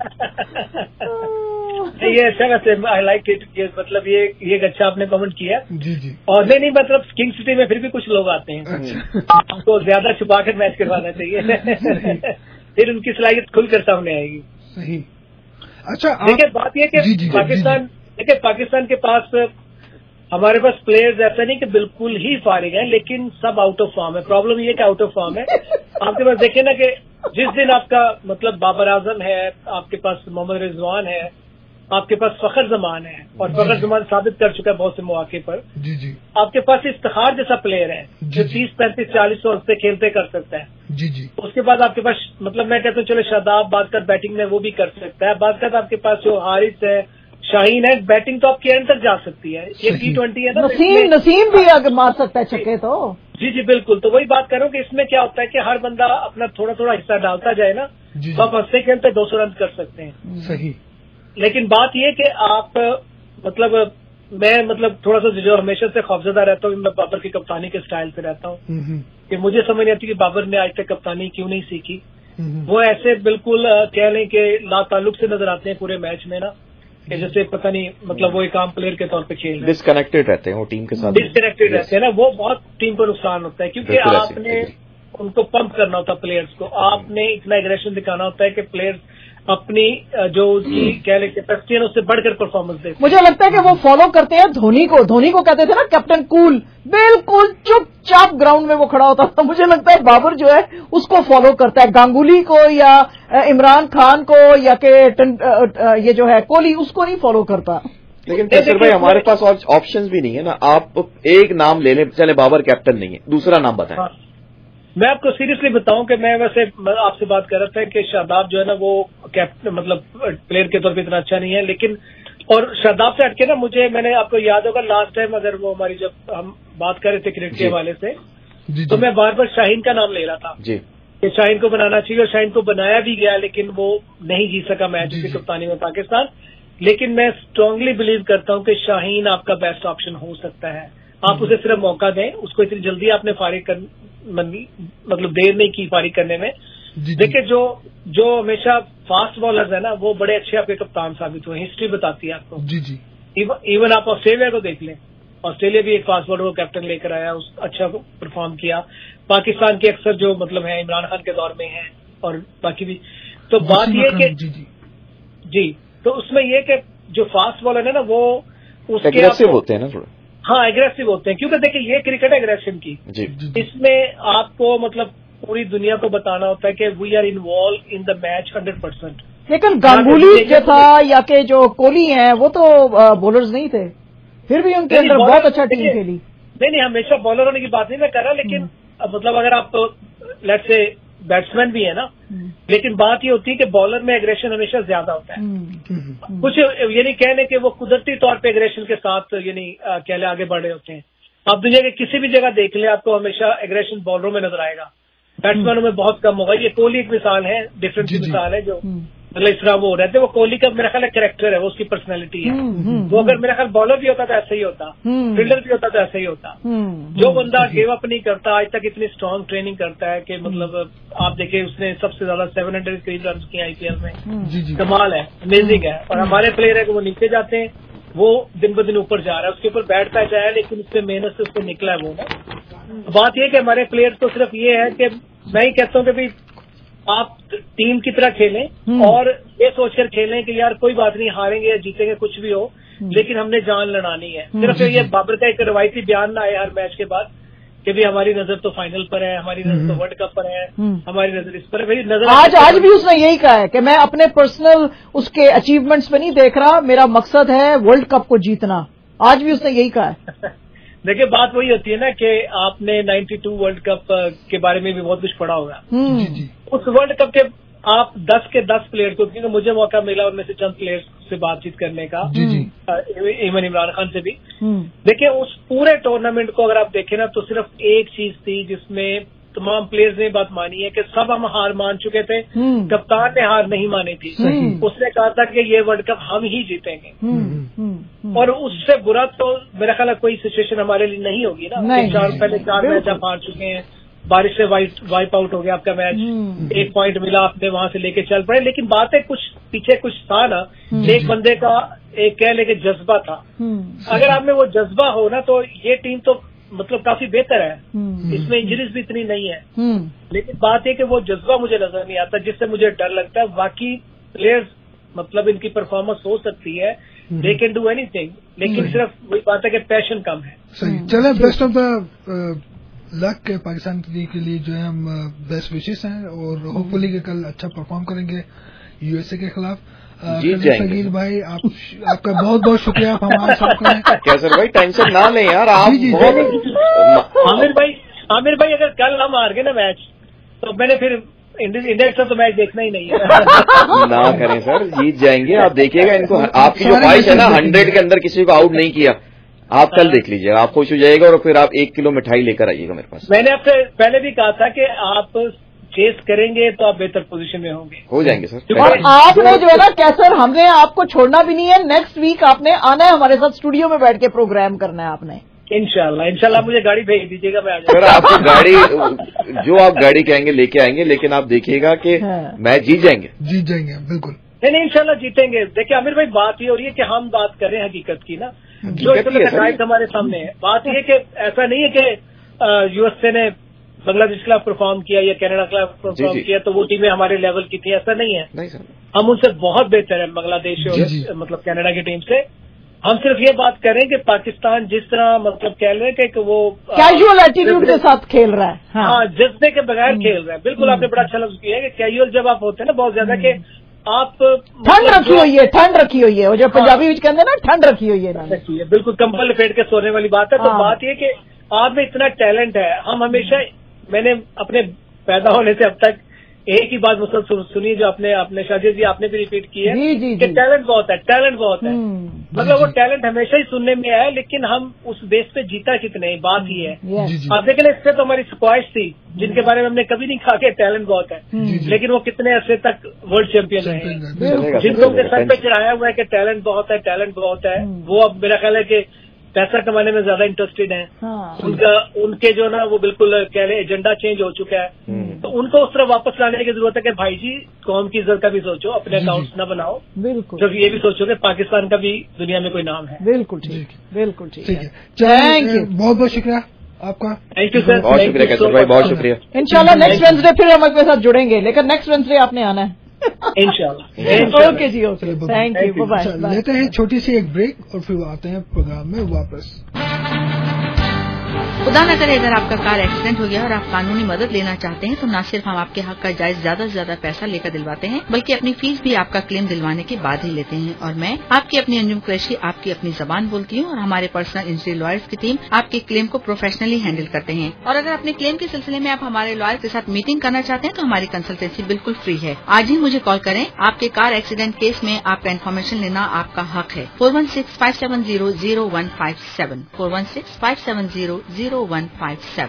یہ اچھا ویسے آئی لائک اٹ, مطلب یہ یہ اچھا آپ نے کمنٹ کیا. جی جی اور نہیں نہیں مطلب کنگ سٹی میں پھر بھی کچھ لوگ آتے ہیں, ہم کو زیادہ چھپا کر میچ کروانا چاہیے, پھر ان کی صلاحیت کھل کر سامنے آئے گی. صحیح. اچھا دیکھیں بات یہ کہ پاکستان دیکھیں پاکستان کے پاس ہمارے پاس پلیئرز ایسا نہیں کہ بالکل ہی فارغ ہیں, لیکن سب آؤٹ آف فارم ہے. پرابلم یہ کہ آؤٹ آف فارم ہے. آپ کے پاس دیکھیں نا کہ جس دن آپ کا مطلب بابر اعظم ہے, آپ کے پاس محمد رضوان ہے, آپ کے پاس فخر زمان ہے, اور فخر زمان ثابت کر چکا ہے بہت سے مواقع پر. جی جی آپ کے پاس افتخار جیسا پلیئر ہے جو تیس پینتیس چالیس سو سے کھیلتے کر سکتا ہے. جی جی اس کے بعد آپ کے پاس مطلب میں کہتا ہوں چلو شاداب بات کر بیٹنگ میں وہ بھی کر سکتا ہے. بات کر آپ کے پاس جو حارث ہے, شاہین ہے, بیٹنگ تو آپ کے اینڈ تک جا سکتی ہے. یہ ٹی ٹوینٹی ہے نا, نسیم نسیم بھی اگر مار سکتا ہے چھکے تو. جی جی بالکل. تو وہی بات کروں کہ اس میں کیا ہوتا ہے کہ ہر بندہ اپنا تھوڑا تھوڑا حصہ ڈالتا جائے نا, تو آپ ہنستے کھیلتے دو سو رن کر سکتے ہیں. صحیح. لیکن بات یہ کہ آپ مطلب میں مطلب تھوڑا سا جو ہمیشہ سے خوفزدہ رہتا ہوں, میں بابر کی کپتانی کے سٹائل سے رہتا ہوں کہ مجھے سمجھ نہیں آتی کہ بابر نے آج تک کپتانی کیوں نہیں سیکھی. وہ ایسے بالکل کہہ لیں کہ لا تعلق سے نظر آتے ہیں پورے میچ میں نا, کہ جیسے پتہ نہیں مطلب وہ ایک عام پلیئر کے طور پہ کھیل رہے ہیں, ڈسکنیکٹڈ رہتے ہیں وہ ٹیم کے ساتھ, ڈسکنیکٹڈ رہتے ہیں نا, وہ بہت ٹیم کو نقصان ہوتا ہے. کیونکہ آپ نے ان کو پمپ کرنا ہوتا ہے پلیئرز کو, آپ نے اتنا ایگریشن دکھانا ہوتا ہے کہ پلیئرز اپنی جو اس کی کہہ لیں کیپیسٹی ہے اس سے بڑھ کر پرفارمنس دے. مجھے لگتا ہے کہ وہ فالو کرتے ہیں دھونی کو. دھونی کو کہتے تھے نا کیپٹن کول, بالکل چپ چاپ گراؤنڈ میں وہ کھڑا ہوتا تھا. مجھے لگتا ہے بابر جو ہے اس کو فالو کرتا ہے, گانگولی کو یا عمران خان کو یا کہ یہ جو ہے کوہلی, اس کو نہیں فالو کرتا. لیکن کیسر بھائی ہمارے پاس آپشنز بھی نہیں ہے نا. آپ ایک نام لے لیں, چلے بابر کیپٹن نہیں ہے, دوسرا نام بتائیں. میں آپ کو سیریسلی بتاؤں کہ میں ویسے آپ سے بات کر رہا تھا کہ شاداب جو ہے نا وہ کیپٹن مطلب پلیئر کے طور پہ اتنا اچھا نہیں ہے, لیکن اور شاداب سے ہٹ کے نا مجھے میں نے آپ کو یاد ہوگا لاسٹ ٹائم اگر وہ ہماری جب ہم بات کر رہے تھے کرکٹ کے حوالے سے, تو میں بار بار شاہین کا نام لے رہا تھا جی کہ شاہین کو بنانا چاہیے, اور شاہین کو بنایا بھی گیا, لیکن وہ نہیں جیت سکا میچ کی کپتانی میں پاکستان. لیکن میں اسٹرانگلی بلیو کرتا ہوں کہ شاہین آپ کا بیسٹ آپشن ہو سکتا ہے. آپ اسے صرف موقع دیں, اس کو اتنی جلدی آپ نے فارغ کر مطلب دیر نہیں کی فارغ کرنے میں. دیکھیں جو جو ہمیشہ فاسٹ بالرز ہیں نا وہ بڑے اچھے آپ کے کپتان ثابت ہوئے, ہسٹری بتاتی ہے آپ کو. جی جی ایون آپ آسٹریلیا کو دیکھ لیں, آسٹریلیا بھی ایک فاسٹ بالر کو کیپٹن لے کر آیا, اس اچھا پرفارم کیا. پاکستان کے اکثر جو مطلب ہیں عمران خان کے دور میں ہیں اور باقی بھی. تو بات یہ کہ جی جی جی تو اس میں یہ کہ جو فاسٹ بالر ہے نا وہ اس کے ایگریسو ہوتے ہیں نا تھوڑا, ہاں ایگریسو ہوتے ہیں, کیونکہ دیکھیں یہ کرکٹ ایگریشن کی, اس میں آپ کو مطلب پوری دنیا کو بتانا ہوتا ہے کہ we are involved in the match hundred percent. لیکن گانگولی جو تھا یا کہ جو کوہلی ہیں وہ تو بولرز نہیں تھے, پھر بھی ان کے اندر بہت اچھا ٹیم کھیلی. نہیں نہیں ہمیشہ بالر ہونے کی بات نہیں میں کر رہا, لیکن مطلب اگر آپ لیٹ سے بیٹسمین بھی ہے نا, لیکن بات یہ ہوتی ہے کہ بالر میں ایگریشن ہمیشہ زیادہ ہوتا ہے. کچھ یعنی کہنے کہ وہ قدرتی طور پہ ایگریشن کے ساتھ یعنی کہہ لیں آگے بڑھ رہے ہوتے ہیں. آپ دنیا کے کسی بھی جگہ دیکھ لیں, آپ کو ہمیشہ ایگریشن بالروں میں نظر آئے گا, بیٹسمینوں میں بہت کم ہوگا. یہ کوہلی ایک مثال ہے, ڈفرینٹ کی مثال ہے, جو مطلب اس طرح وہ رہتے. وہ کوہلی کا میرا خیال ہے کریکٹر ہے, وہ اس کی پرسنالٹی ہے. وہ اگر میرا خیال بالر بھی ہوتا تو ایسا ہی ہوتا, فیلڈر بھی ہوتا تو ایسا ہی ہوتا. جو بندہ گیو اپ نہیں کرتا, آج تک اتنی اسٹرانگ ٹریننگ کرتا ہے کہ مطلب آپ دیکھیں اس نے سب سے زیادہ سیون ہنڈریڈ قریب رنس کیے آئی پی ایل میں, کمال ہے, امیزنگ ہے. اور ہمارے پلیئر ہے کہ وہ نیچے جاتے ہیں, وہ دن ب دن اوپر جا رہا ہے. اس کے اوپر بیٹ پیچ آیا لیکن اس سے محنت سے اس کو نکلا ہے وہ نا. بات یہ کہ ہمارے پلیئر کو صرف یہ ہے کہ میں ہی کہتا ہوں کہ بھائی آپ ٹیم کی طرح کھیلیں اور یہ سوچ کر کھیلیں کہ یار کوئی بات نہیں, ہاریں گے یا جیتیں گے کچھ بھی ہو, لیکن ہم نے جان لڑانی ہے. صرف یہ بابر کا ایک روایتی بیان نہ آئے ہر میچ کے بعد کہ بھی ہماری نظر تو فائنل پر ہے, ہماری نظر تو ورلڈ کپ پر ہے, ہماری نظر اس پر ہے. میری نظر آج آج بھی اس نے یہی کہا ہے کہ میں اپنے پرسنل اس کے اچیومنٹس پہ نہیں دیکھ رہا, میرا مقصد ہے ورلڈ کپ کو جیتنا. آج بھی اس نے یہی کہا ہے. دیکھیں بات وہی ہوتی ہے نا کہ آپ نے نائنٹی ٹو ورلڈ کپ کے بارے میں بھی بہت کچھ پڑھا ہوگا. اس ورلڈ کپ کے آپ دس کے دس پلیئر کو, کیونکہ مجھے موقع ملا ان میں سے چند پلیئر سے بات چیت کرنے کا, ایون عمران خان سے بھی. دیکھیں اس پورے ٹورنامنٹ کو اگر آپ دیکھیں نا تو صرف ایک چیز تھی جس میں تمام پلیئرز نے بات مانی ہے کہ سب ہم ہار مان چکے تھے, کپتان نے ہار نہیں مانی تھی. اس نے کہا تھا کہ یہ ورلڈ کپ ہم ہی جیتیں گے, اور اس سے برا تو میرا خیال ہے کوئی سچویشن ہمارے لیے نہیں ہوگی نا. چار پہلے چار میچ آپ ہار چکے ہیں, بارش سے وائپ آؤٹ ہو گیا آپ کا میچ, ایک پوائنٹ ملا آپ نے وہاں سے لے کے چل پڑے. لیکن بات ہے کچھ پیچھے کچھ تھا نا, ایک بندے کا ایک کہہ لے کہ جذبہ تھا. اگر آپ میں وہ جذبہ ہو نا تو یہ ٹیم تو مطلب کافی بہتر ہے, اس میں انجریز بھی اتنی نہیں ہے. لیکن بات یہ کہ وہ جذبہ مجھے نظر نہیں آتا, جس سے مجھے ڈر لگتا ہے. باقی پلیئرز مطلب ان کی پرفارمنس ہو سکتی ہے, they can do anything, لیکن صرف وہی بات ہے کہ پیشن کم ہے. چلیں, بیسٹ آف دا لک کے پاکستان کے لیے جو ہے ہم بیسٹ وشز ہیں, اور ہوپ فلی کہ کل اچھا پرفارم کریں گے یو ایس اے کے خلاف. صغیر بھائی آپ آپ کا بہت بہت شکریہ, آپ ہمارے ساتھ ہیں. کیسر بھائی ٹینشن نہ لیں یار آپ. عامر بھائی عامر بھائی اگر کل ہم ہار گئے نا میچ تو میں نے پھر انڈیا کا تو میچ دیکھنا ہی نہیں ہے. نہ کریں سر, جیت جائیں گے آپ, دیکھیے گا ان کو. آپ کی جو خواہش ہے نا ہنڈریڈ کے اندر کسی کو آؤٹ نہیں کیا, آپ کل دیکھ لیجیے گا, آپ خوش ہو جائے گا, اور پھر آپ ایک کلو مٹھائی لے کر آئیے گا میرے پاس. میں نے آپ سے پہلے بھی کہا تھا کہ آپ چیز کریں گے تو آپ بہتر پوزیشن میں ہوں گے. ہو جائیں گے سر. اور آپ نے جو ہے نا کیسر, ہم نے آپ کو چھوڑنا بھی نہیں ہے. نیکسٹ ویک آپ نے آنا ہے ہمارے ساتھ اسٹوڈیو میں بیٹھ کے پروگرام کرنا ہے آپ نے. انشاءاللہ انشاءاللہ مجھے گاڑی بھیج دیجیے گا, میں آ جاؤں گا. آپ کو گاڑی جو آپ گاڑی کہیں گے لے کے آئیں گے, لیکن آپ دیکھیے گا کہ میچ جیت جائیں گے. جیت جائیں گے بالکل. نہیں نہیں انشاءاللہ جیتیں گے. دیکھیں عامر بھائی بات یہ ہو رہی ہے کہ ہم بات کر رہے ہیں حقیقت کی نا, جو حقائق ہمارے سامنے ہے. بات یہ کہ ایسا نہیں ہے کہ یو ایس اے نے بنگلہ دیش کے خلاف پرفارم کیا یا کینیڈا کے خلاف پرفارم کیا تو وہ ٹیمیں ہمارے لیول کی تھی, ایسا نہیں ہے. ہم ان سے بہت بہتر ہیں بنگلہ دیش اور مطلب کینیڈا کی ٹیم سے. ہم صرف یہ بات کر رہے ہیں کہ پاکستان جس طرح مطلب کہہ رہے ہیں کہ وہ کیجول ایٹیٹیوڈ کے ساتھ کھیل رہا ہے, ہاں جذبے کے بغیر کھیل رہا ہے. بالکل آپ نے بڑا اچھا لفظ کیا ہے کہ کیجول جب آپ ہوتے ہیں نا بہت زیادہ کہ آپ ٹھنڈ رکھی ہوئی ہے, ٹھنڈ رکھی ہوئی ہے, وہ جو پنجابی کہتے ہیں نا ٹھنڈ رکھی ہوئی ہے, بالکل کمبل لپیٹ کے سونے والی بات ہے. تو بات یہ کہ آپ میں اتنا ٹیلنٹ ہے. ہم ہمیشہ, میں نے اپنے پیدا ہونے سے اب تک ایک ہی بات مسلسل سنی جو اپنے اپنے شاہجی جی آپ نے بھی ریپیٹ کی ہے کہ ٹیلنٹ بہت ہے, ٹیلنٹ بہت ہے. مطلب وہ ٹیلنٹ ہمیشہ ہی سننے میں آیا, لیکن ہم اس بیس پہ جیتا کتنے, بات ہی ہے. آپ دیکھیں اس سے تو ہماری سکواش تھی جن کے بارے میں ہم نے کبھی نہیں کہا کہ ٹیلنٹ بہت ہے, لیکن وہ کتنے عرصے تک ورلڈ چیمپئن رہے. جن کو سر پہ چڑھایا ہوا ہے کہ ٹیلنٹ بہت ہے, ٹیلنٹ بہت ہے, وہ اب میرا خیال ہے کہ پیسہ کمانے میں زیادہ انٹرسٹیڈ ہیں. ان کا ان کے جو نا وہ بالکل کہہ رہے ایجنڈا چینج ہو چکا ہے. تو ان کو اس طرح واپس لانے کی ضرورت ہے کہ بھائی جی قوم کی عزت کا بھی سوچو, اپنے اکاؤنٹس نہ بناؤ, بالکل جب یہ بھی سوچو کہ پاکستان کا بھی دنیا میں کوئی نام ہے. بالکل ٹھیک, بالکل ٹھیک ہے. تھینک یو, بہت بہت شکریہ آپ کا. تھینک یو سر, بہت شکریہ کیسر بھائی, بہت شکریہ. انشاءاللہ نیکسٹ وینسڈے پھر ہم اپنے ساتھ جڑیں گے, لیکن نیکسٹ وینسڈے آپ نے آنا ہے انشاءاللہ. اوکے جی, okay, thank you, bye bye. لیتے ہیں چھوٹی سی ایک بریک اور پھر آتے ہیں پروگرام میں واپس. خدا نہ کرے اگر آپ کا کار ایکسیڈنٹ ہو گیا اور آپ قانونی مدد لینا چاہتے ہیں تو نہ صرف ہم آپ کے حق کا جائز زیادہ سے زیادہ پیسہ لے کر دلواتے ہیں بلکہ اپنی فیس بھی آپ کا کلیم دلوانے کے بعد ہی لیتے ہیں. اور میں آپ کی اپنی انجم قریشی آپ کی اپنی زبان بولتی ہوں, اور ہمارے پرسنل انجری لائرز کی ٹیم آپ کے کلیم کو پروفیشنلی ہینڈل کرتے ہیں. اور اگر اپنے کلیم کے سلسلے میں آپ ہمارے لائر کے ساتھ میٹنگ کرنا چاہتے ہیں تو ہماری کنسلٹینسی بالکل فری ہے. آج ہی مجھے کال کریں, آپ کے کار ایکسیڈنٹ کیس میں آپ کا انفارمیشن لینا آپ کا حق ہے. Four one six five seven zero zero one five seven four one six five seven zero zero one five seven.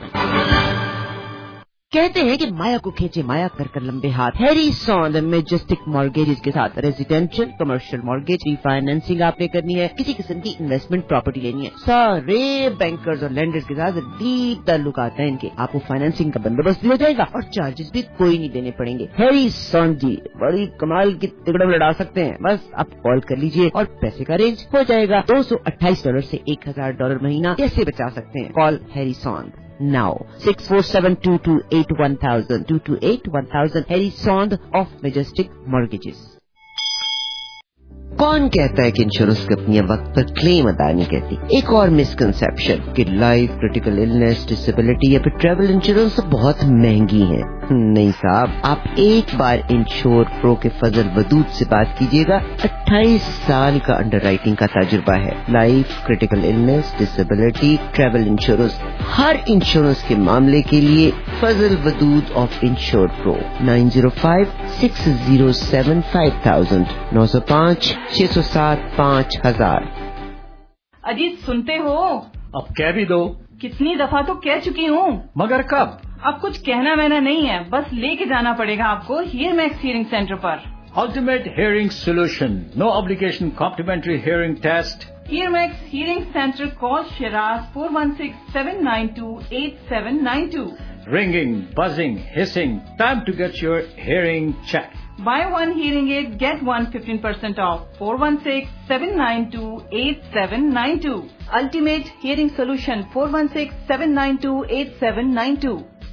کہتے ہیں کہ مایا کو کھینچے مایا کر کر لمبے ہاتھ. ہیری سون میجسٹک مارگیجز کے ساتھ residential commercial mortgage refinancing آپ نے کرنی ہے, کسی قسم کی انویسٹمنٹ پراپرٹی لینی ہے, سارے بینکرز اور لینڈرز کے ساتھ ڈیپ تعلقات ہیں ان کے. آپ کو فائنینسنگ کا بندوبست بھی ہو جائے گا اور چارجز بھی کوئی نہیں دینے پڑیں گے. ہیری سون جی بڑی کمال کی تگڑم لڑا سکتے ہیں, بس آپ کال کر لیجئے اور پیسے کا رینج ہو جائے گا. دو سو اٹھائیس ڈالر سے ایک ہزار ڈالر مہینہ کیسے بچا سکتے ہیں؟ Call Harry Soon now six four seven two two eight one thousand two two eight one thousand Harry Sond of Majestic Mortgages. کون کہتا ہے کہ انشورنس کمپنیاں وقت پر کلیم ادا نہیں کرتی؟ ایک اور مسکنسیپشن کہ لائف, کریٹیکل النس, ڈسیبلٹی یا پھر ٹریول انشورنس بہت مہنگی ہیں. नहीं साहब, आप एक बार इंश्योर प्रो के फजल वदूद से बात कीजिएगा। अट्ठाईस साल का अंडर राइटिंग का तजुर्बा है। Life, critical illness, disability, travel insurance, हर इंश्योरेंस के मामले के लिए Fazal Wadood of insure pro. Nine zero five six zero seven five thousand, नौ सौ पाँच छह सौ सात पाँच हजार। अजीत सुनते हो? अब कह भी दो। कितनी दफा तो कह चुकी हूँ, मगर कब? अब कुछ कहना मैंने नहीं है, बस लेके जाना पड़ेगा आपको हियर मैक्स हियरिंग सेंटर पर। Ultimate hearing solution, no obligation complimentary hearing test. Hear Max hearing centre, call Shiraz four one six seven nine two eight seven nine two. Ringing, buzzing, hissing, time to get your hearing checked. Buy one hearing aid, get one fifteen percent off. four one six seven nine two eight seven nine two. Ultimate Hearing Solution, four one six seven nine two eight seven nine two.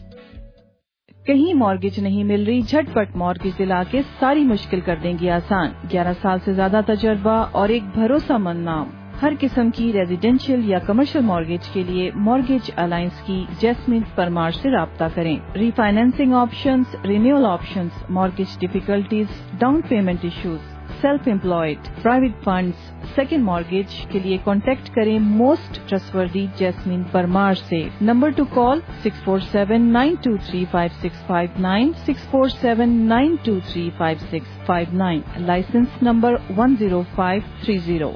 कहीं mortgage नहीं मिल रही? झटपट mortgage दिला के सारी मुश्किल कर देंगी आसान। ग्यारह साल से ज्यादा तजर्बा और एक भरोसामंद नाम। हर किस्म की रेजिडेंशियल या कमर्शियल मॉर्गेज के लिए मॉर्गेज अलायंस की जैस्मिन परमार से राब्ता करें। Refinancing options, renewal options, mortgage difficulties, down payment issues, self employed, private funds, second mortgage के लिए कॉन्टेक्ट करें मोस्ट ट्रस्टवर्दी जैस्मिन परमार से। Number two call six four seven nine two three five six five nine, six four seven nine two three five six five nine. Licence number one zero five three zero.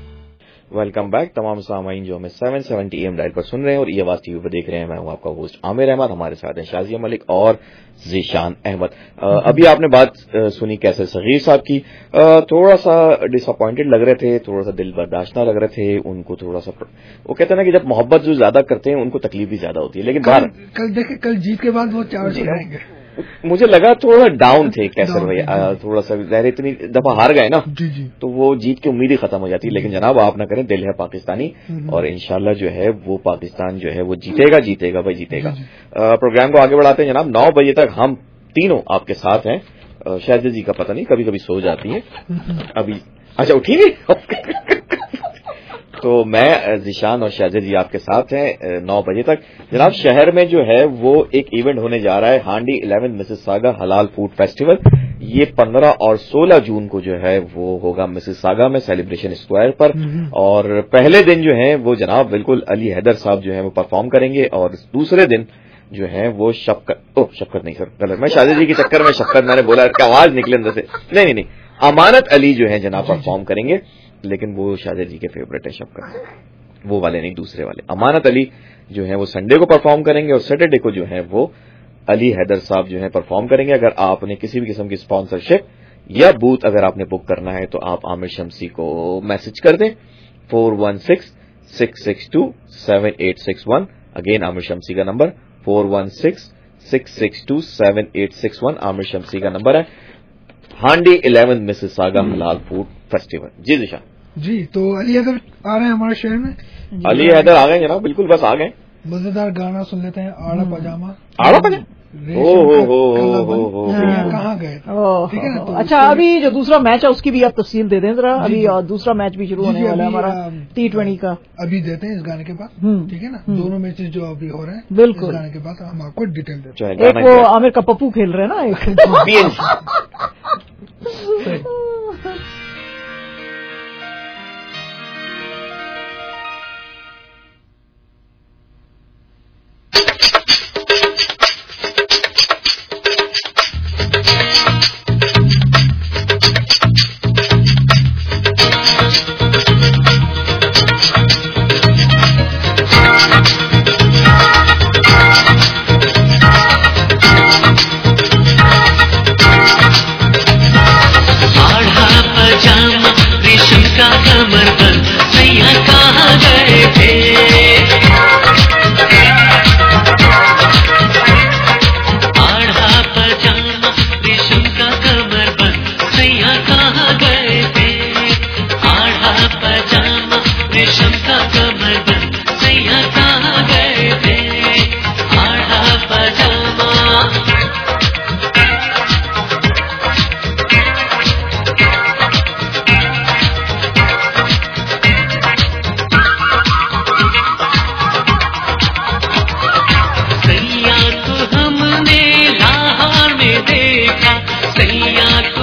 Welcome back तमाम सामाइन जो हमें seven seventy M dial पर सुन रहे हैं और ये आवाज TV पर देख रहे हैं। मैं हूं आपका होस्ट आमिर अहमद, हमारे साथ हैं शाजिया मलिक और जीशान अहमद। अभी आपने बात सुनी कैसर सगीर साहब की, थोड़ा सा डिसअपॉइंटेड लग रहे थे, थोड़ा सा दिल बर्दाश्त लग रहे थे उनको। थोड़ा सा वो कहते हैं ना कि जब मोहब्बत जो ज्यादा करते हैं उनको तकलीफ भी ज्यादा होती है। लेकिन कल, कल देखे कल जीत के बाद वो चार सुनाएंगे। मुझे लगा थोड़ा डाउन थे कैसर भैया, थोड़ा सा जहर इतनी दफा हार गए ना जी जी। तो वो जीत की उम्मीद ही खत्म हो जाती है। लेकिन जनाब आप ना करें, दिल है पाकिस्तानी और इंशाल्लाह जो है वो पाकिस्तान जो है वो जीतेगा जीतेगा भाई जीतेगा। प्रोग्राम को आगे बढ़ाते हैं जनाब। नौ बजे तक हम तीनों आपके साथ हैं। शायद जी का पता नहीं, कभी कभी सो जाती है। अभी अच्छा उठी नहीं तो मैं जिशान और शाहजेद जी आपके साथ हैं नौ बजे तक। जनाब शहर में जो है वो एक इवेंट होने जा रहा है, हांडी इलेवन मिसिसागा हलाल फूड फेस्टिवल। ये पंद्रह और सोलह जून को जो है वो होगा मिसिसागा में सेलिब्रेशन स्क्वायर पर। और पहले दिन जो है वो जनाब बिल्कुल अली हैदर साहब जो है वो परफॉर्म करेंगे और दूसरे दिन जो है वो शफकत ओ शफकत नहीं सर गलत, मैं शाहजेद जी के चक्कर में शफकत मैंने बोला, आवाज निकले अंदर से। नहीं नहीं नहीं अमानत अली जो है जनाब परफॉर्म करेंगे, लेकिन वो शाहजेद जी के फेवरेट है शफकत, वो वाले नहीं दूसरे वाले। अमानत अली जो है वो संडे को परफॉर्म करेंगे और सैटरडे को जो है वो अली हैदर साहब जो है परफॉर्म करेंगे। अगर आपने किसी भी किस्म की स्पॉन्सरशिप या बूथ अगर आपने बुक करना है तो आप आमिर शमसी को मैसेज कर दें four one six six six two seven eight six one. Again Aamir Shamsi का number four one six six six two seven eight six one Aamir Shamsi का नंबर है। हांडी इलेवन मिसिसागा हलाल फूड फेस्टिवल। जी दिशा जी। तो अली हैदर आ रहे हैं हमारे शहर में। अली हैदर आ गए जनाब, बिल्कुल बस आ गए। मजेदार गाना सुन लेते हैं, आड़ा पजामा। आड़ा पजामा ओ हो हो हो हो कहाँ गए? ठीक है ना। तो अच्छा अभी जो दूसरा मैच है उसकी भी आप तफसील दे दें जरा। अभी और दूसरा मैच भी शुरू होने वाला है हमारा टी ट्वेंटी का, अभी देते हैं इस गाने के बाद। ठीक है ना, दोनों मैचेस जो अभी हो रहे हैं बिल्कुल इस गाने के बाद हम आपको डिटेल देते हैं। एक वो आमिर का पप्पू खेल रहे हैं ना एक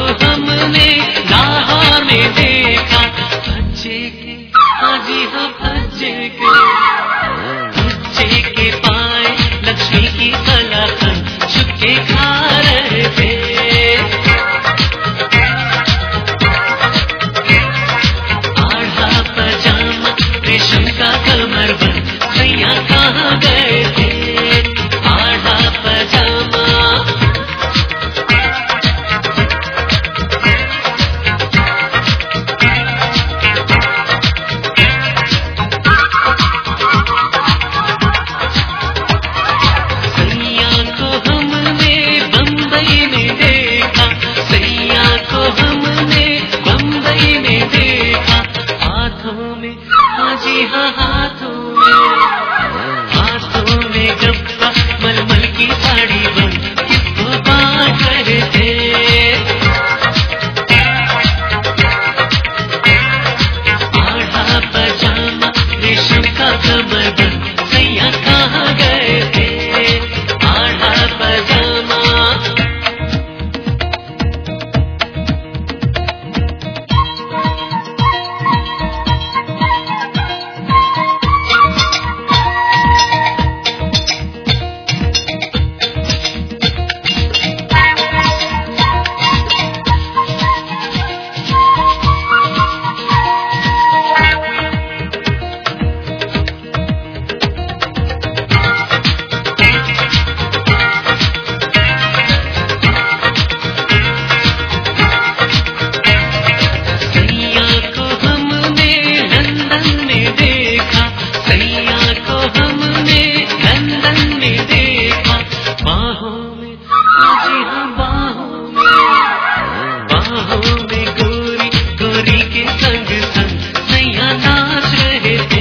हमने लाहौर में देखा, बच्चे के हाजी हाँ बच्चे के बच्चे के पाए लक्ष्मी की कलाकन चुपके खा रहे थे। आधा पजामा रेशम का कमरबंद भैया कहाँ गए थे। आधा पजामा सैया को हमने बम्बई में देखा, सैया को हमने बम्बई में देखा, हाथों में हाजी हाँ हाथों में हाथों में गप्पा मलमल की साड़ी बन किसको बांट रहे थे। आधा पजामा रेशम का कमरबंद सैया कहाँ गए थे। आधा पजामा सैया को हमने लंदन में देखा, सैया को हमने लंदन में देखा, बाहों में हाजी हाँ बाहों में बाहों में गोरी गोरी के संग संग सैया नाच रहे थे।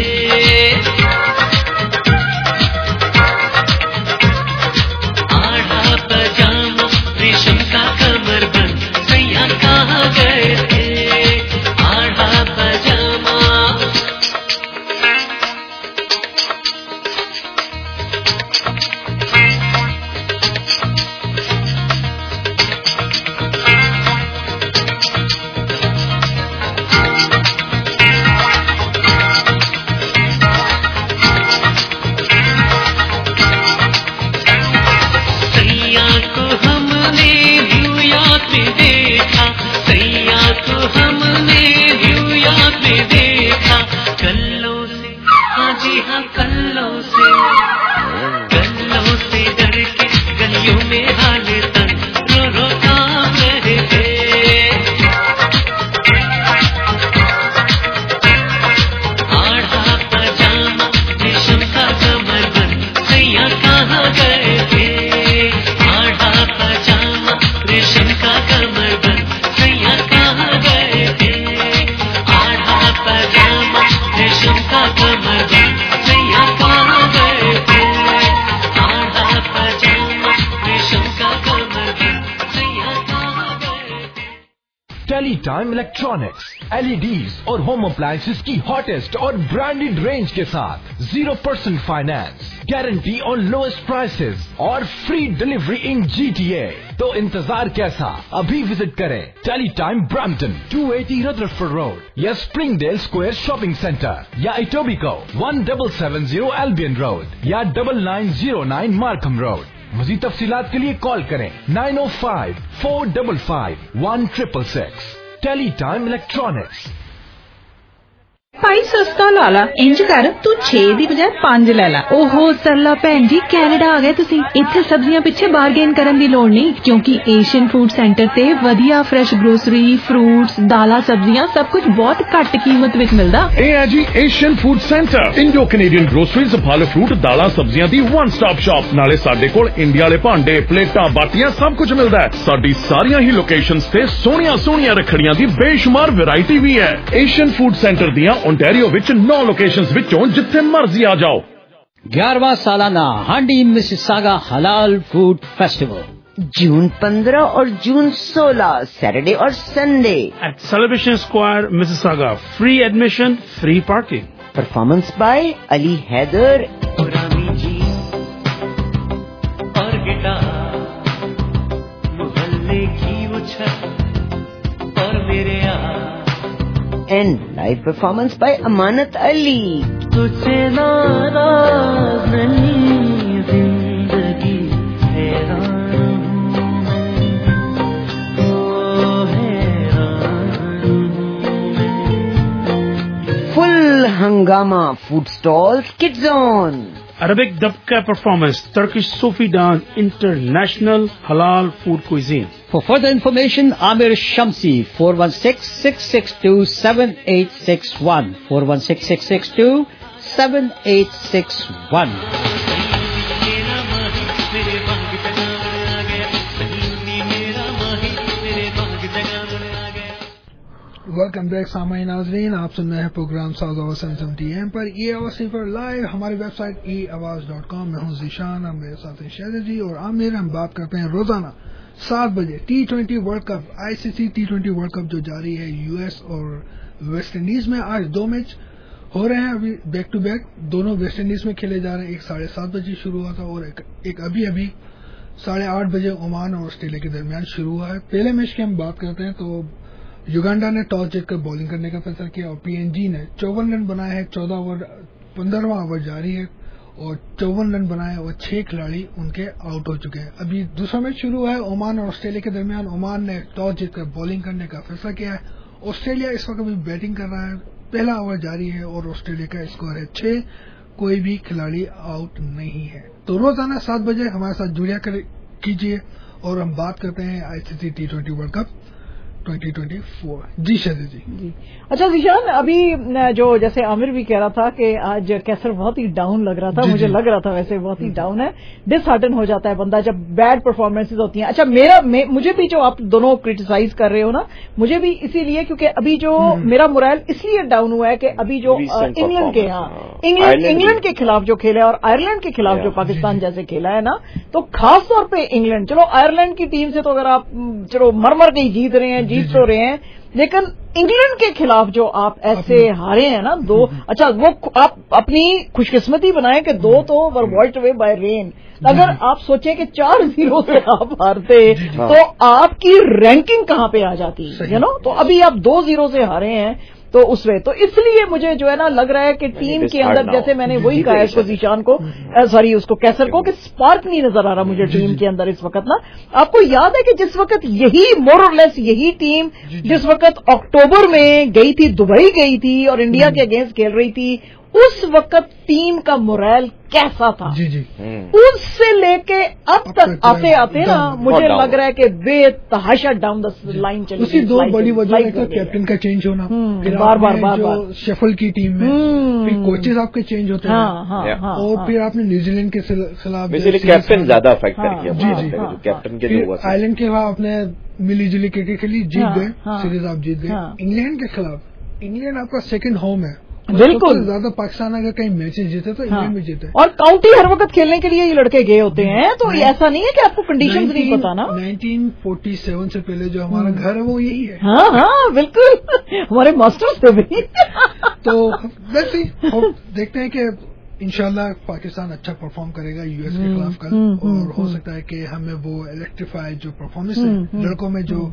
आधा पजामा रेशम का कमरबंद सैया कहाँ गए थे। आधा पजामा सैया को हमने न्यूयॉर्क में देखा, सैया को हमने न्यूयॉर्क में देखा, कल्लों से हाजी हाँ कल्लों से कल्लों से डर के गलियों में हाल तन रो रो काम रहे थे। आधा पजामा रेशम का कमरबंद सैया कहाँ गए थे। आधा पजामा रेशम का कमरबंद सैया कहाँ गए थे। आधा पजामा रेशम का कमरबंद सैया कहाँ गए थे। आधा पजामा रेशम का कमरबंद सैया कहाँ गए थे। टेलीटाइम इलेक्ट्रॉनिक्स एलईडीज और होम अप्लायंसेस की हॉटेस्ट और ब्रांडेड रेंज के साथ जीरो परसेंट फाइनेंस, गारंटी और लोएस्ट प्राइसेस और फ्री डिलीवरी इन जीटीए। तो इंतजार कैसा, अभी विजिट करें Teletime Brampton two eighty Rutherford road या स्प्रिंगडेल स्क्वायर शॉपिंग सेंटर या Etobicoke one double seven zero Albion road या double nine zero nine Markham road. मज़ीद तफसीलात के लिए कॉल करें nine O five four double five one triple six. Teletime electronics. ਭਾਈ ਸਸਤਾ ਲਾ ਲਾ ਇੰਜ ਕਰ ਤੂੰ ਛੇ ਦੀ ਬਜਾਏ ਪੰਜ ਲੈ ਲੈ। ਓਹੋ ਸਰਲਾ ਭੈਣ ਜੀ ਕੈਨੇਡਾ ਆ ਗਏ ਤੁਸੀਂ। ਇੱਥੇ ਸਬਜ਼ੀਆਂ ਪਿੱਛੇ ਬਾਰਗੇਨ ਕਰਨ ਦੀ ਲੋੜ ਨਹੀਂ ਕਿਉਂਕਿ ਏਸ਼ੀਅਨ ਫੂਡ ਸੈਂਟਰ ਤੇ ਵਧੀਆ ਫਰੈਸ਼ ਗਰੋਸਰੀ, ਫਰੂਟਸ, ਦਾਲਾਂ, ਸਬਜ਼ੀਆਂ ਸਭ ਕੁਝ ਬਹੁਤ ਘੱਟ ਕੀਮਤ ਵਿੱਚ ਮਿਲਦਾ। ਇਹ ਹੈ ਜੀ Asian food centre, Indo Canadian groceries, ਫਲ ਫਰੂਟ, ਦਾਲਾਂ, ਸਬਜ਼ੀਆਂ ਦੀ ਵਨ ਸਟਾਪ ਸ਼ਾਪ। ਨਾਲੇ ਸਾਡੇ ਕੋਲ ਇੰਡੀਆ ਵਾਲੇ ਭਾਂਡੇ, ਪਲੇਟਾਂ, ਬਾਟੀਆਂ ਸਭ ਕੁਝ ਮਿਲਦਾ ਹੈ। ਸਾਡੀ ਸਾਰੀਆਂ ਹੀ ਲੋਕੇਸ਼ਨਸ ਤੇ ਸੋਹਣੀਆਂ ਸੋਹਣੀਆਂ ਰੱਖੜੀਆਂ ਦੀ ਬੇਸ਼ੁਮਾਰ ਵੈਰਾਈਟੀ ਵੀ ਹੈ। ਏਸ਼ੀਅਨ ਫੂਡ ਸੈਂਟਰ ਦੀਆਂ ओंटारियो विच नौ लोकेशंस विचों जिथे मर्जी आ जाओ। ग्यारहवां सालाना हांडी मिसिसागा हलाल फूड फेस्टिवल जून पंद्रह और जून सोलह सैटरडे और Sunday at celebration square Mississauga. Free admission, free parking. Performance by Ali Haider ji और गिटार, मोहल्ले की वो छत तेरे आ And live performance by Amanat Ali. तुझसे नाराज नहीं जिंदगी हैरान हूँ मैं, ओ हैरान हूँ। Full hangama food stalls, Kids Zone. Arabic Dabka performance, Turkish Sufi dance, international halal food cuisine. For further information, Amir Shamsi, four one six, six six two, seven eight six one, four one six, six six two, seven eight six one. Welcome back सामाई नाजरीन, आप सुन रहे हैं programme South Awaz seven seventy AM पर E आवाज पर live हमारी वेबसाइट ई आवाज डॉट कॉम में हूँ जीशान, हम मेरे साथ हैं शहद जी और आमिर। हम बात करते हैं रोजाना सात बजे T twenty world cup, ICC T twenty world cup जो जारी है यूएस और वेस्ट इंडीज में। आज दो मैच हो रहे हैं अभी बैक टू बैक, दोनों वेस्ट इंडीज में खेले जा रहे हैं। एक साढ़े सात बजे शुरू हुआ था और एक, एक अभी अभी साढ़े आठ बजे ओमान और ऑस्ट्रेलिया के दरमियान शुरू हुआ है। पहले मैच की हम बात करते हैं तो युगांडा ने टॉस जीतकर बॉलिंग करने का फैसला किया और पीएनजी ने चौवन रन बनाए हैं। चौदह ओवर पंद्रहवां ओवर जारी है और चौवन रन बनाए और छह खिलाड़ी उनके आउट हो चुके हैं। अभी दूसरा मैच शुरू हुआ है ओमान और ऑस्ट्रेलिया के दरमियान। ओमान ने टॉस जीतकर बॉलिंग करने का फैसला किया है। ऑस्ट्रेलिया इस वक्त अभी बैटिंग कर रहा है, पहला ओवर जारी है और ऑस्ट्रेलिया का स्कोर है छह, कोई भी खिलाड़ी आउट नहीं है। तो रोजाना सात बजे हमारे साथ जुड़िया कीजिए और हम बात करते हैं ICC T twenty world cup twenty twenty four. जी शहद जी जी अच्छा जीशान, अभी जो जैसे आमिर भी कह रहा था कि आज कैसर बहुत ही डाउन लग रहा था, जी, मुझे जी. लग रहा था वैसे बहुत ही डाउन है। डिसहार्टन हो जाता है बंदा जब बैड परफॉर्मेंसेज होती हैं। अच्छा मेरा मे, मुझे भी जो आप दोनों क्रिटिसाइज कर रहे हो ना, मुझे भी इसीलिए क्योंकि अभी जो मेरा मोरल इसलिए डाउन हुआ है कि अभी जो इंग्लैंड के यहाँ इंग्लैंड इंग्लैंड के खिलाफ जो खेला है और आयरलैंड के खिलाफ जो पाकिस्तान जैसे खेला है ना, तो खास तौर पे इंग्लैंड, चलो आयरलैंड की टीम से तो अगर आप चलो मर मर के जीत रहे हैं, जीत तो रहे हैं, लेकिन इंग्लैंड के खिलाफ जो आप ऐसे हारे हैं ना दो, अच्छा वो आप अपनी खुशकिस्मती बनाएं कि दो तो were washed away by rain. अगर आप सोचें कि चार जीरो से आप हारते तो आपकी रैंकिंग कहाँ पे आ जाती, यू नो। तो अभी आप दो जीरो से हारे हैं तो उसमें तो इसलिए मुझे जो है ना लग रहा है कि टीम के अंदर, जैसे मैंने वही कहा इसको जीशान को, सॉरी उसको कैसर को, कि स्पार्क नहीं नजर आ रहा मुझे टीम के अंदर इस वक्त ना। आपको याद है कि जिस वक्त यही मोर और लेस यही टीम जिस वक्त अक्टूबर में गई थी, दुबई गई थी और इंडिया के अगेंस्ट खेल रही थी, उस वक्त टीम का मोरल कैसा था, जी जी उससे लेके अब तक आते आते ना मुझे लग रहा है कि बेतहाशा डाउन द लाइन चली। उसकी दो बड़ी वजह है, कैप्टन का चेंज होना, फिर बार बार बार जो शफल की टीम में फिर कोचेज आपके चेंज होते हैं, और फिर आपने न्यूजीलैंड के खिलाफ कैप्टन ज्यादा अफेक्ट कर गया। जी जी कैप्टन के आयरलैंड के खिलाफ आपने मिली जुली क्रिकेट खेली, जीत गए सीरीज, आप जीत गए। इंग्लैंड के खिलाफ, इंग्लैंड आपका सेकंड होम है, बिल्कुल ज्यादा पाकिस्तान अगर कहीं मैचेस जीते तो इंग्लैंड में जीते, और काउंटी हर वक्त खेलने के लिए ये लड़के गए होते हैं, तो ऐसा नहीं है कि आपको कंडीशंस नहीं पता ना। नाइनटीन फोर्टी सेवन से पहले जो हमारा घर है वो यही है। हाँ हाँ बिल्कुल, हमारे मास्टर्स थे भी। तो वैसे देखते हैं कि इंशाल्लाह पाकिस्तान अच्छा परफॉर्म करेगा यूएस के खिलाफ कल, और हो सकता है कि हमें वो इलेक्ट्रीफाइड जो परफॉर्मेंस है लड़कों में जो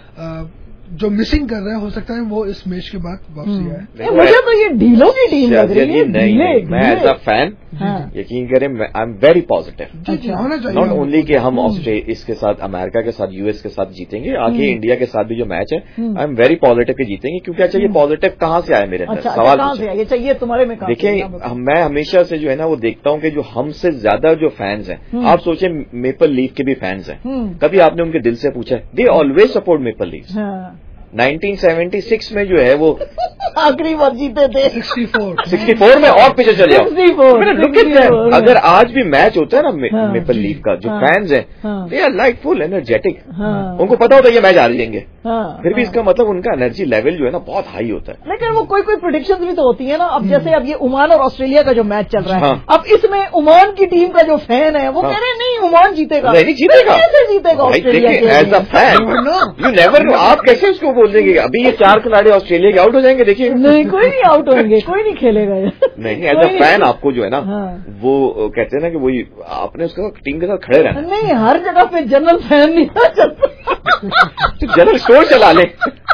जो मिसिंग कर रहे हैं, हो सकता है वो इस मैच के बाद वापसी आए। मुझे तो ये ढीलों की टीम लग रही है। नहीं, नहीं, मैं एज अ फैन यकीन करें, I am very positive. Not only कि हम ऑस्ट्रेलिया इसके साथ, अमेरिका के साथ, यूएस के साथ जीतेंगे, आगे इंडिया के साथ भी जो मैच है आई एम वेरी पॉजिटिव कि जीतेंगे। क्योंकि अच्छा ये पॉजिटिव कहाँ से आया मेरे अंदर, सवाल चाहिए तुम्हारे में। देखिए मैं हमेशा से जो है ना वो देखता हूँ कि जो हमसे ज्यादा जो फैंस हैं, आप सोचे मेपल लीफ के भी फैंस हैं, कभी आपने उनके दिल से पूछा? They always support maple leaf. Nineteen seventy six में जो है वो आखिरी बार जीते थे सिक्सटी फोर सिक्सटी फोर में, और पीछे चले जाओ लुक एट दैट। अगर आज भी मैच होता है ना मेपल लीफ का, जो फैंस हैं they are like full energetic, उनको पता होता है ये मैच हार जाएंगे, फिर भी इसका मतलब उनका एनर्जी लेवल जो है ना बहुत हाई होता है। लेकिन वो कोई कोई प्रेडिक्शंस भी तो होती है ना। अब जैसे अब ये ओमान और ऑस्ट्रेलिया का जो मैच चल रहा है, अब इसमें ओमान की टीम का जो फैन है वो कह रहे हैं नहीं ओमान जीतेगा, नहीं जीतेगा, कैसे जीतेगा Australia? As a fan you never know, आप कैसे उसको बोल देंगे अभी ये चार खिलाड़ी ऑस्ट्रेलिया के आउट हो जाएंगे? देखिए नहीं, कोई नहीं आउट होंगे, कोई नहीं खेलेगा। नहीं, एज अ फैन आपको जो है ना वो कहते हैं ना कि वही आपने उसका टीम के साथ खड़े रहना। नहीं, हर जगह पे जनरल फैन नहीं चलता, जनरल स्टोर चला ले।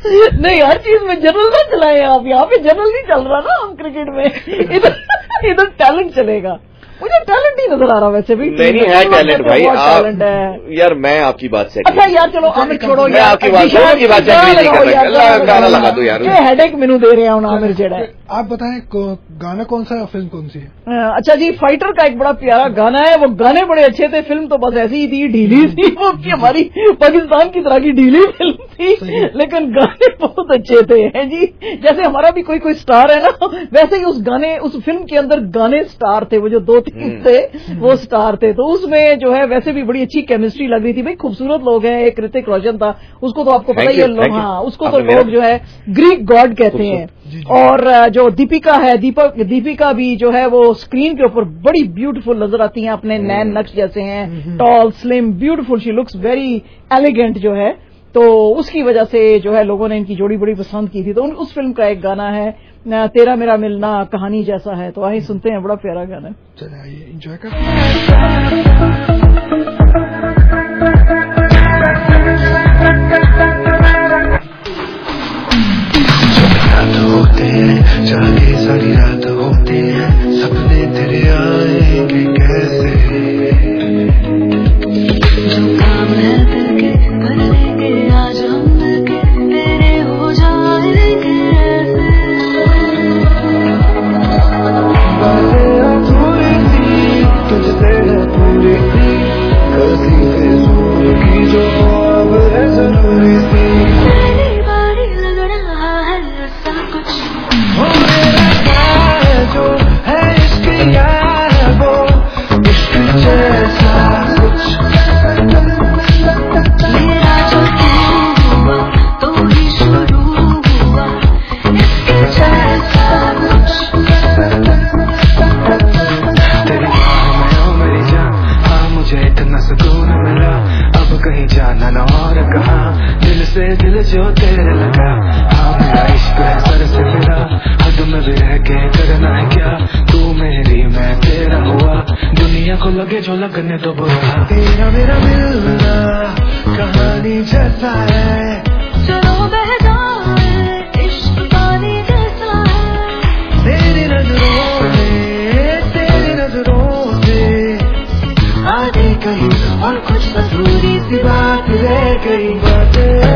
نہیں, हर चीज में जनरल ना चलाएं आप. यहाँ पे जनरल नहीं चल रहा ना हम क्रिकेट में. इधर इधर टैलेंट चलेगा. मुझे टैलेंट ही नजर आ रहा वैसे भी. नहीं नहीं है टैलेंट भाई. टैलेंट है यार. मैं आपकी बात से. अच्छा यार चलो आमिर छोड़ो. मैं आपकी बात की बात गाना लगा दो यार. हेडेक मेनू दे रहे हैं आमिर जेड़ा. आप बताएं गाना कौन सा, फिल्म कौन सी है? अच्छा जी, फाइटर का एक बड़ा प्यारा गाना है. वो गाने बड़े अच्छे थे, फिल्म तो बस ऐसी ही थी, ढीली थी. वो की हमारी पाकिस्तान की तरह की ढीली फिल्म थी, लेकिन गाने बहुत अच्छे थे हैं जी. जैसे हमारा भी कोई कोई स्टार है ना, वैसे ही उस गाने उस फिल्म के अंदर गाने स्टार थे. वो जो दो तीन थे वो स्टार थे. तो उसमें जो है वैसे भी बड़ी अच्छी केमिस्ट्री लग रही थी. भाई खूबसूरत लोग हैं. एक ऋतिक रोशन था, उसको तो आपको पता ही है. हाँ, उसको तो लोग जो है ग्रीक गॉड कहते हैं. और जो दीपिका है, दीपक दीपिका भी जो है वो स्क्रीन के ऊपर बड़ी ब्यूटीफुल नजर आती हैं. अपने नैन नक्श जैसे हैं, tall slim beautiful. She looks very elegant जो है. तो उसकी वजह से जो है लोगों ने इनकी जोड़ी बड़ी पसंद की थी. तो उस फिल्म का एक गाना है तेरा मेरा मिलना कहानी जैसा है. तो आइए सुनते हैं, बड़ा प्यारा गाना है. चलिए आइए एंजॉय करते हैं. होते हैं जागे सारी रात होते हैं, सपने तेरे आएंगे कैसे. जो काम है दिल के कर लेंगे आज हम मिलके, तेरे हो जाएंगे ऐसे. बातें अधूरी थी तुझसे है पूरी थी, कभी फिर की जो अब है जरूरी थी. दिल जो तेरे लगा, हाँ मेरा इश्क है सर से फिरा. हद में भी रह के करना है क्या, तू मेरी मैं तेरा हुआ. दुनिया को लगे जो लगने तो बुरा. तेरा मेरा मिलना कहानी जैसा है, चलो बह जाए इश्क पानी जैसा है. तेरी नजरों में तेरी नजरों से आगे कहीं और कुछ अधूरी सी बात रह गई. बातें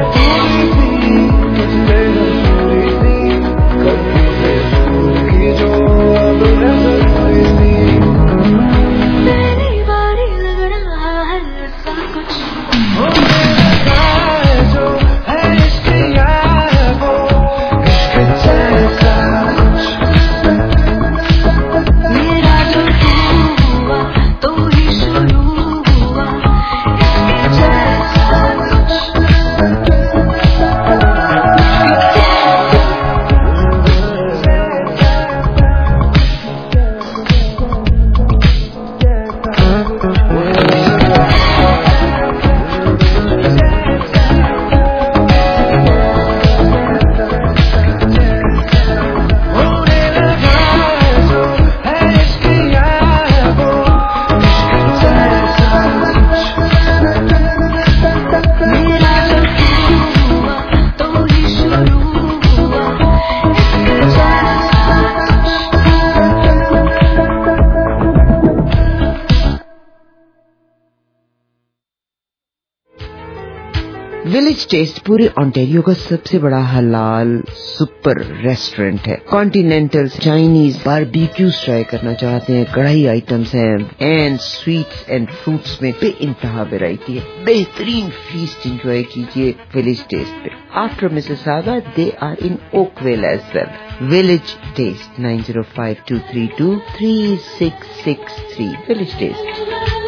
विलेज टेस्ट पूरे ओंटारियो का सबसे बड़ा हलाल सुपर रेस्टोरेंट है. कॉन्टिनेंटल, चाइनीज, बारबेक्यूज ट्राई करना चाहते हैं, कढ़ाई आइटम्स हैं, एंड स्वीट्स एंड फ्रूट्स में बेइंतहा वैरायटी है. बेहतरीन फीस्ट एंजॉय कीजिए विलेज टेस्ट पे. After Mississauga they are in Oakville as well. Village taste nine zero five two three two three six six three. Village taste.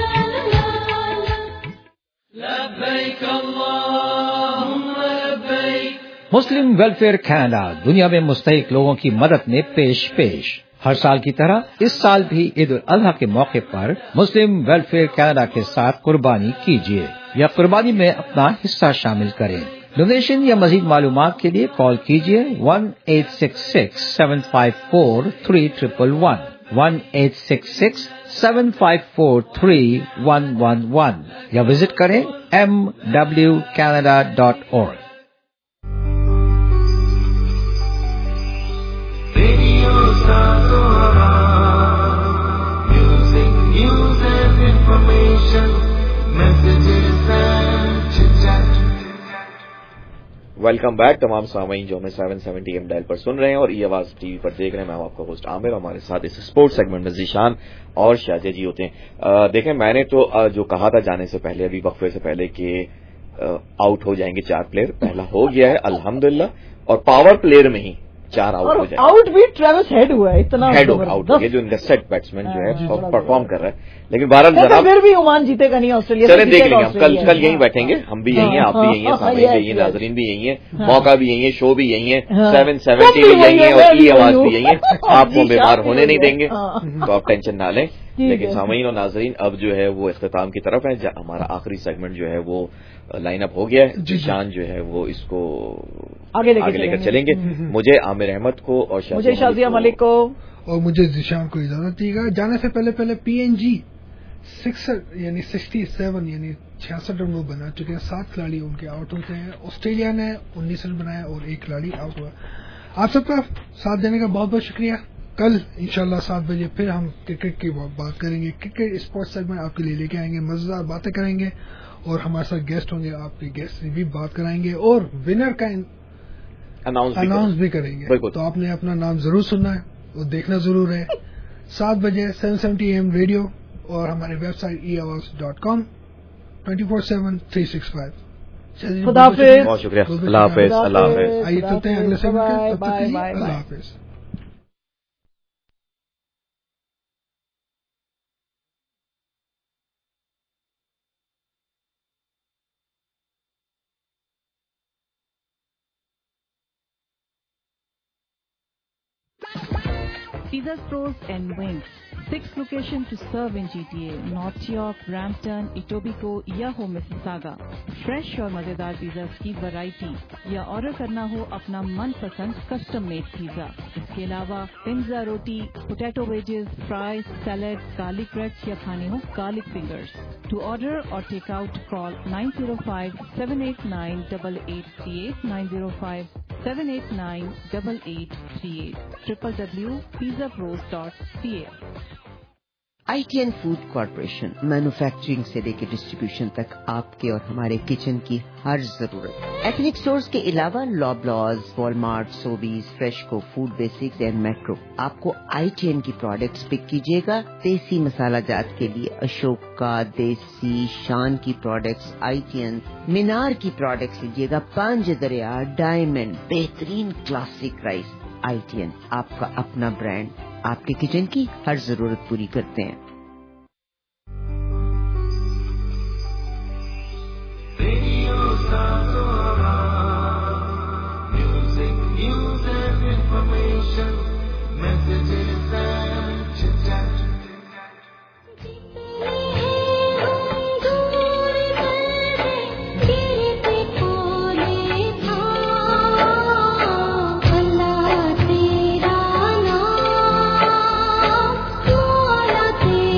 Muslim welfare Canada दुनिया में मुस्तहिक लोगों की मदद में पेश पेश. हर साल की तरह इस साल भी ईद उल अजहा के मौके पर मुस्लिम वेलफेयर कनाडा के साथ कुर्बानी कीजिए या कुर्बानी में अपना हिस्सा शामिल करें. डोनेशन या मजीद मालूमात के लिए कॉल कीजिए one eight six six seven five four three triple one one eight six six seven five four three one one one या विजिट करें M W Canada dot org. Welcome back تمام سامعین جو ہمیں سیون سیونٹی ایم ڈائل پر سن رہے ہیں اور ای آواز ٹی وی پر دیکھ رہے ہیں. میں ہوں آپ کا ہوسٹ عامر. ہمارے ساتھ اس اسپورٹس سیگمنٹ میں ذیشان اور شازیہ جی ہوتے ہیں. دیکھیں میں نے تو جو کہا تھا جانے سے پہلے ابھی وقفے سے پہلے کہ آؤٹ ہو جائیں گے چار پلیئر, پہلا ہو گیا ہے الحمدللہ, اور پاور پلیئر میں ہی چار آؤٹ ہو جائیں. آؤٹ بھی ٹریوس ہیڈ ہوا ہے, اتنا ہیڈ آؤٹ ہو گیا جو انٹرسٹ بیٹسمین جو ہے پرفارم کر رہا ہے. لیکن بہرحال جناب پھر بھی عمان جیتے گا نہیں آسٹریلیا. چلیں دیکھ لیں گے ہم کل کل یہیں بیٹھیں گے, ہم بھی یہی ہیں, آپ بھی یہی ہیں, سامعین بھی یہی ہیں, ناظرین بھی یہی ہیں, موقع بھی یہی ہے, شو بھی یہی ہے, سیون سیونٹی بھی یہی ہے اور ای آواز بھی یہی ہے. آپ کو بیمار ہونے نہیں دیں گے تو آپ ٹینشن نہ لیں. لیکن سامعین اور ناظرین اب جو ہے وہ اختتام کی طرف ہے. ہمارا آخری سیگمنٹ جو ہے وہ لائن اپ ہو گیا ہے. ذیشان جو ہے وہ اس کو آگے لے کر چلیں گے. مجھے عامر احمد کو اور مجھے شازیہ ملک کو اور مجھے ذیشان کو اجازت دیے گا. جانے سے پہلے پہلے پی این جی سکس یعنی سکسٹی سیون یعنی چھیاسٹھ رن وہ بنا چکے ہیں. سات کھلاڑی ان کے آؤٹ ہوتے ہیں. آسٹریلیا نے انیس رن بنایا اور ایک کھلاڑی آؤٹ ہوا. آپ سب کا ساتھ دینے کا بہت بہت شکریہ. کل انشاءاللہ سات بجے پھر ہم کرکٹ کی بات کریں گے. کرکٹ اسپورٹس سیگمنٹ آپ کے لیے لے کے آئیں گے, مزیدار باتیں کریں گے اور ہمارے ساتھ گیسٹ ہوں گے. آپ کے گیسٹ سے بھی بات کرائیں گے اور ونر کا اناؤنس بھی کریں گے. تو آپ نے اپنا نام ضرور سننا ہے اور دیکھنا ضرور ہے. سات بجے سیون سیونٹی ایم ریڈیو اور ہماری web site E Awaz dot com twenty four seven three six five. خدا حافظ. بہت شکریہ. اللہ حافظ. اللہ حافظ. آئیے چلتے ہیں اگلے سیگمنٹ کے. اللہ حافظ. Pizza Stores and Wings. Six locations to serve in G T A, North York, Brampton, Etobicoke یا ہو Mississauga. فریش اور مزیدار پیزاز کی ورائٹی یا آرڈر کرنا ہو اپنا من پسند کسٹم میڈ پیزا. اس کے علاوہ پنزا روٹی, potato wedges, fries, salad, garlic bread یا کھانے ہو گارلک فنگرز. ٹو آرڈر اور take out call nine zero five seven eight nine double eight three eight nine zero five seven eight nine double eight three eight triple W pizza pros dot C A. I T N food corporation manufacturing سے لے کے distribution تک آپ کے اور ہمارے kitchen کی ہر ضرورت. ایتھنک اسٹورز کے علاوہ Loblaws, Walmart, Sobeys, Freshco, Food Basics and Metro. آپ کو آئی ٹی این کی پروڈکٹس پک کیجیے گا. دیسی مسالہ جات کے لیے اشوکا, دیسی, شان کی products, I T N, Minar کی پروڈکٹس لیجیے گا. پانچ دریا, ڈائمنڈ, بہترین classic rice. I T N آپ کا اپنا برانڈ, آپ کے کچن کی ہر ضرورت پوری کرتے ہیں. تیرا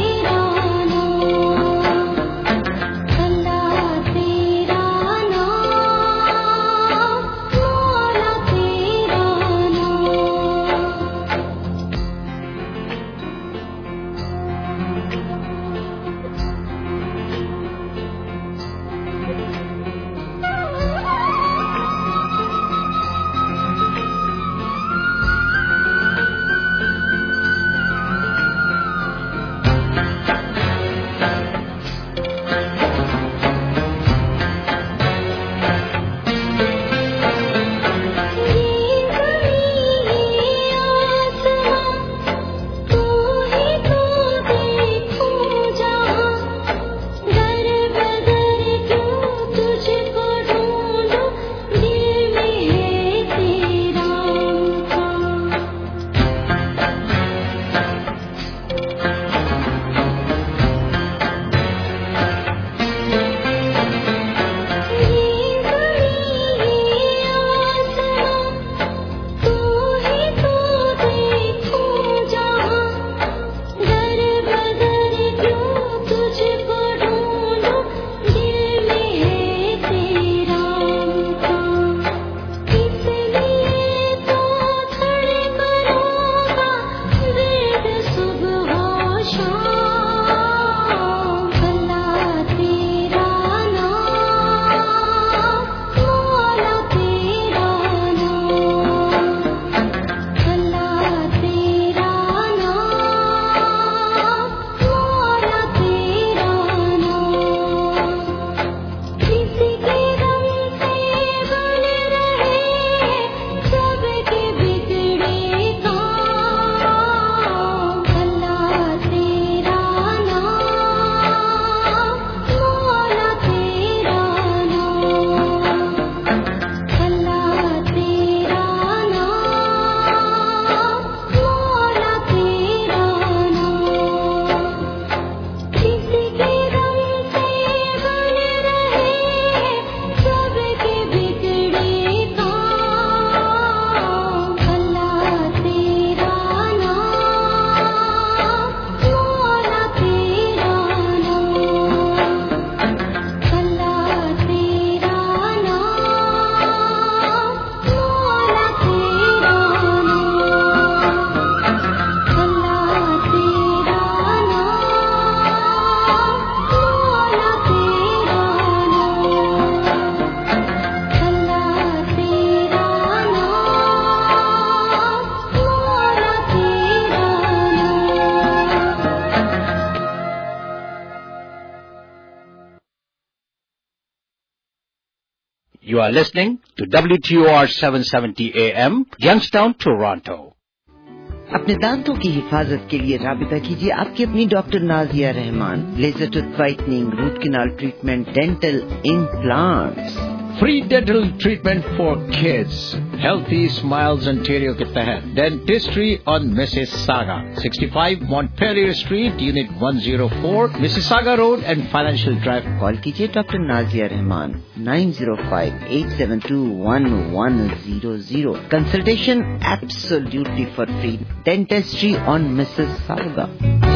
You are listening to W T O R seven seventy A M, Youngstown, Toronto. اپنے دانتوں کی حفاظت کے لیے رابطہ کیجیے آپ کی اپنی doctor Nazia Rehman. Laser tooth whitening, root canal treatment, dental implants. Free dental treatment for kids. Healthy Smiles Ontario کے تحت Dentistry on Mississauga, sixty-five Montpelier Street, Unit one oh four, Mississauga Road and Financial Drive. Call کیجیے doctor Nazia Rehman nine oh five eight seven two one one zero zero. Consultation absolutely for free. Dentistry on Mississauga.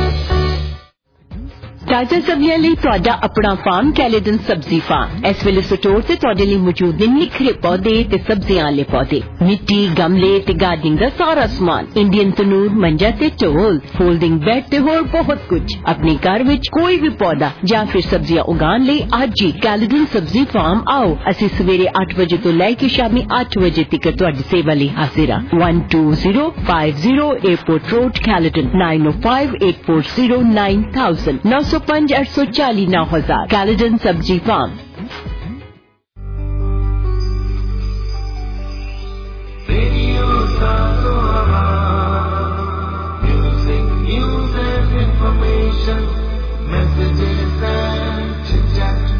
ਤਾਜ਼ਾ ਸਬਜ਼ੀਆਂ ਲਈ ਤੁਹਾਡਾ ਆਪਣਾ farm ਕੈਲੇਡਨ ਸਬਜ਼ੀ farm. ਇਸ ਵੇਲੇ store ਤੇ ਤੁਹਾਡੇ ਲਈ ਮੌਜੂਦ ਨੇ ਨਿਖਰੇ ਪੌਦੇ ਤੇ ਸਬਜ਼ੀਆਂ ਵਾਲੇ ਪੌਦੇ, ਮਿੱਟੀ, ਗਮਲੇ ਤੇ ਗਾਰਡਨਿੰਗ ਦਾ ਸਾਰਾ ਸਮਾਨ, ਇੰਡੀਅਨ ਤਨੂਰ, ਮੰਜਾ ਤੇ ਢੋਲ, ਫੋਲਡਿੰਗ ਬੈੱਡ ਤੇ ਹੋਰ ਬਹੁਤ ਕੁਝ. ਆਪਣੇ ਘਰ ਵਿੱਚ ਕੋਈ ਵੀ ਪੌਦਾ ਜਾਂ ਫਿਰ ਸਬਜ਼ੀਆਂ ਉਗਾਉਣ ਲਈ ਅੱਜ ਹੀ ਕੈਲੇਡਨ ਸਬਜ਼ੀ ਫਾਰਮ ਆਓ. ਅਸੀਂ ਸਵੇਰੇ ਅੱਠ ਵਜੇ ਤੋਂ ਲੈ ਕੇ ਸ਼ਾਮੀ ਅੱਠ ਵਜੇ ਤੱਕ ਤੁਹਾਡੀ ਸੇਵਾ ਲਈ ਹਾਜ਼ਰ ਹਾਂ. one two zero five zero Airport Road, Caledon, nine oh five eight four zero nine thousand. nine oh five eight four zero nine thousand. Caledon Sabji Farm. Music, news and information, messages and chit-chat.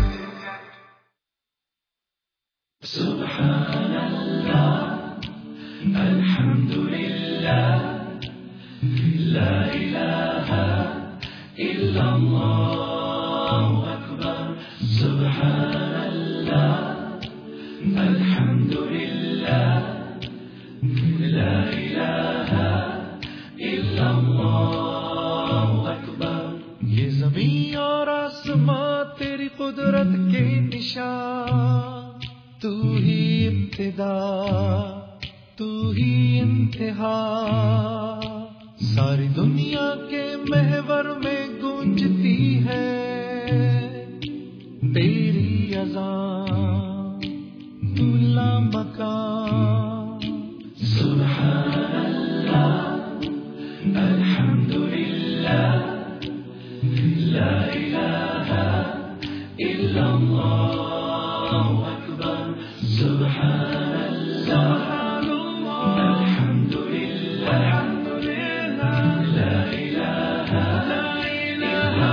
Subhanallah, alhamdulillah, la ilaha illallah. قدرت کے نشان، تو ہی ابتدا تو ہی انتہا، ساری دنیا کے محور میں گونجتی ہے تیری اذان، تو لامکان. سبحان اللہ، الحمد للہ، لا الہ الا اللہ اکبر. سبحان اللہ، الحمد للہ، لا الہ الا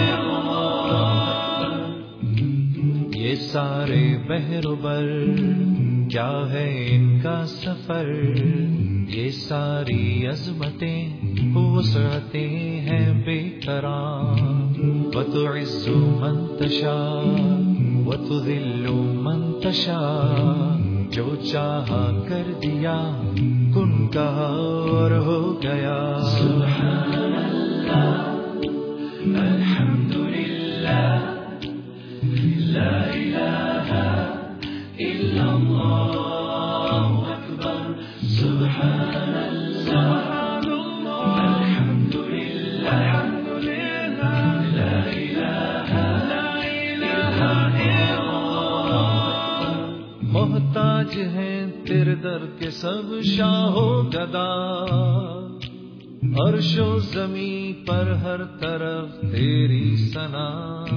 اللہ. یہ سارے بحر و بر کیا ہے ان کا سفر، یہ ساری عظمتیں وسعتیں ہیں بے قرار. وتعز من تشاء وتذل من تشاء، جو چاہا کر دیا کن کہا اور ہو گیا. سبحان اللہ، الحمد للہ، لا الہ الا اللہ اکبر. سبحان اللہ، الحمد للہ، محتاج ہیں تیرے در کے سب شاہ و گدا، عرش و زمین پر ہر طرف تیری ثنا.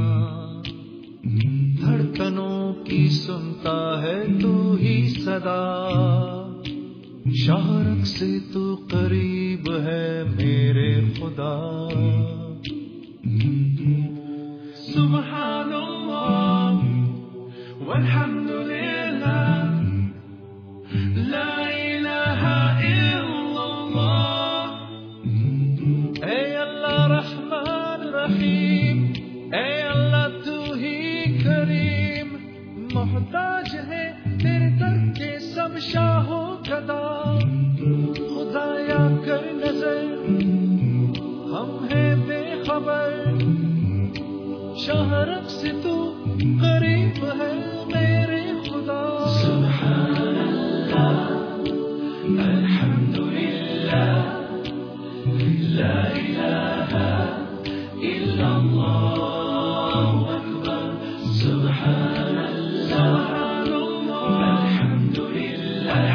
دھڑکنوں کی سنتا ہے تو ہی صدا، شارق سے تو قریب ہے میرے خدا. سبحان اللہ والحمد للہ، لا الہ الا اللہ. اے اللہ رحمان رحیم، اے اللہ تو ہی کریم، محتاج ہے تیرے در کے سب شاہ و گدا. خدایا کر نظر ہم ہیں بے خبر، شہرت سے تو قریب ہے میرے خدا. سبحان اللہ، الحمد للہ، لا الہ الا اللہ اکبر. سبحان اللہ، الحمد للہ،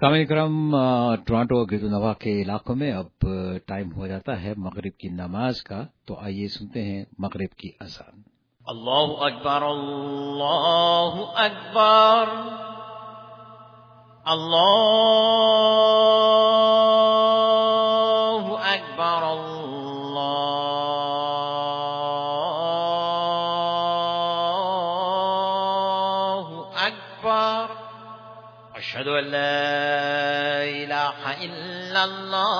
सामईन इकराम, टोरंटो और ग्रेटर नोवा के इलाकों में अब टाइम हो जाता है मगरिब की नमाज का, तो आइए सुनते हैं मगरिब की अज़ान। अल्लाहु अकबर, अल्लाहु अकबर, अल्लाहु अकबर, अल्लाहु अकबर। अशहदु अन ला इलाहा इल्लल्लाह,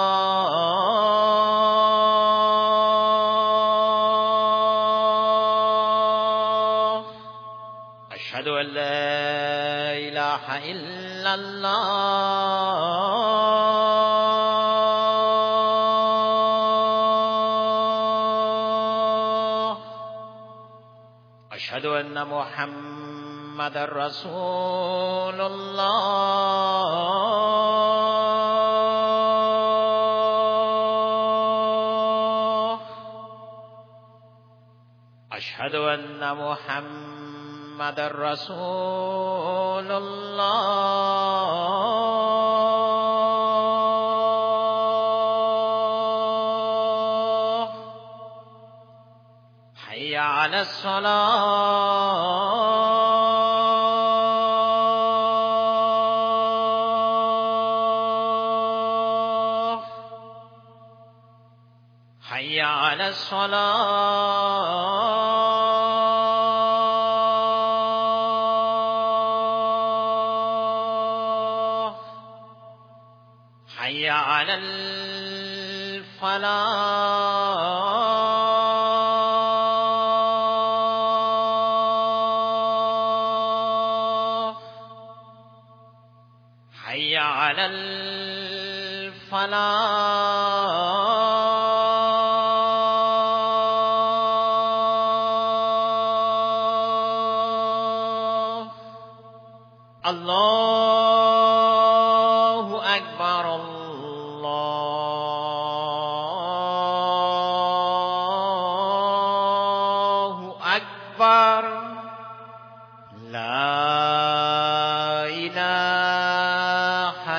अशहदु अन ला इलाहा इल्लल्लाह, अशहदु अन्न मुहम्मदर रसूलुल्लाह, अशहदु अन्न मुहम्मदर रसूलुल्लाह, हय्या अलस सलाह, हय्या अलस सलाह, हय्या अलल फलाह, हय्या अलल फलाह। अल्लाहु अकबर, अल्लाहु अकबर, ला इलाहा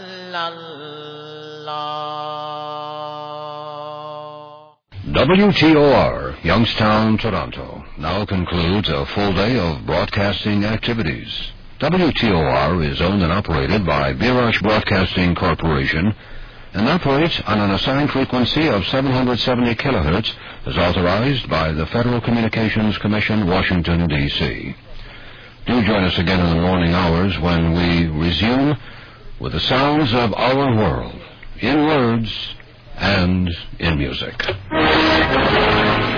इल्लल्लाह। W T O R, Youngstown, Toronto, now concludes a full day of broadcasting activities. W T O R is owned and operated by Birash Broadcasting Corporation and operates on an assigned frequency of seven hundred seventy kilohertz as authorized by the Federal Communications Commission, Washington, D C Do join us again in the morning hours when we resume with the sounds of our world, in words and in music.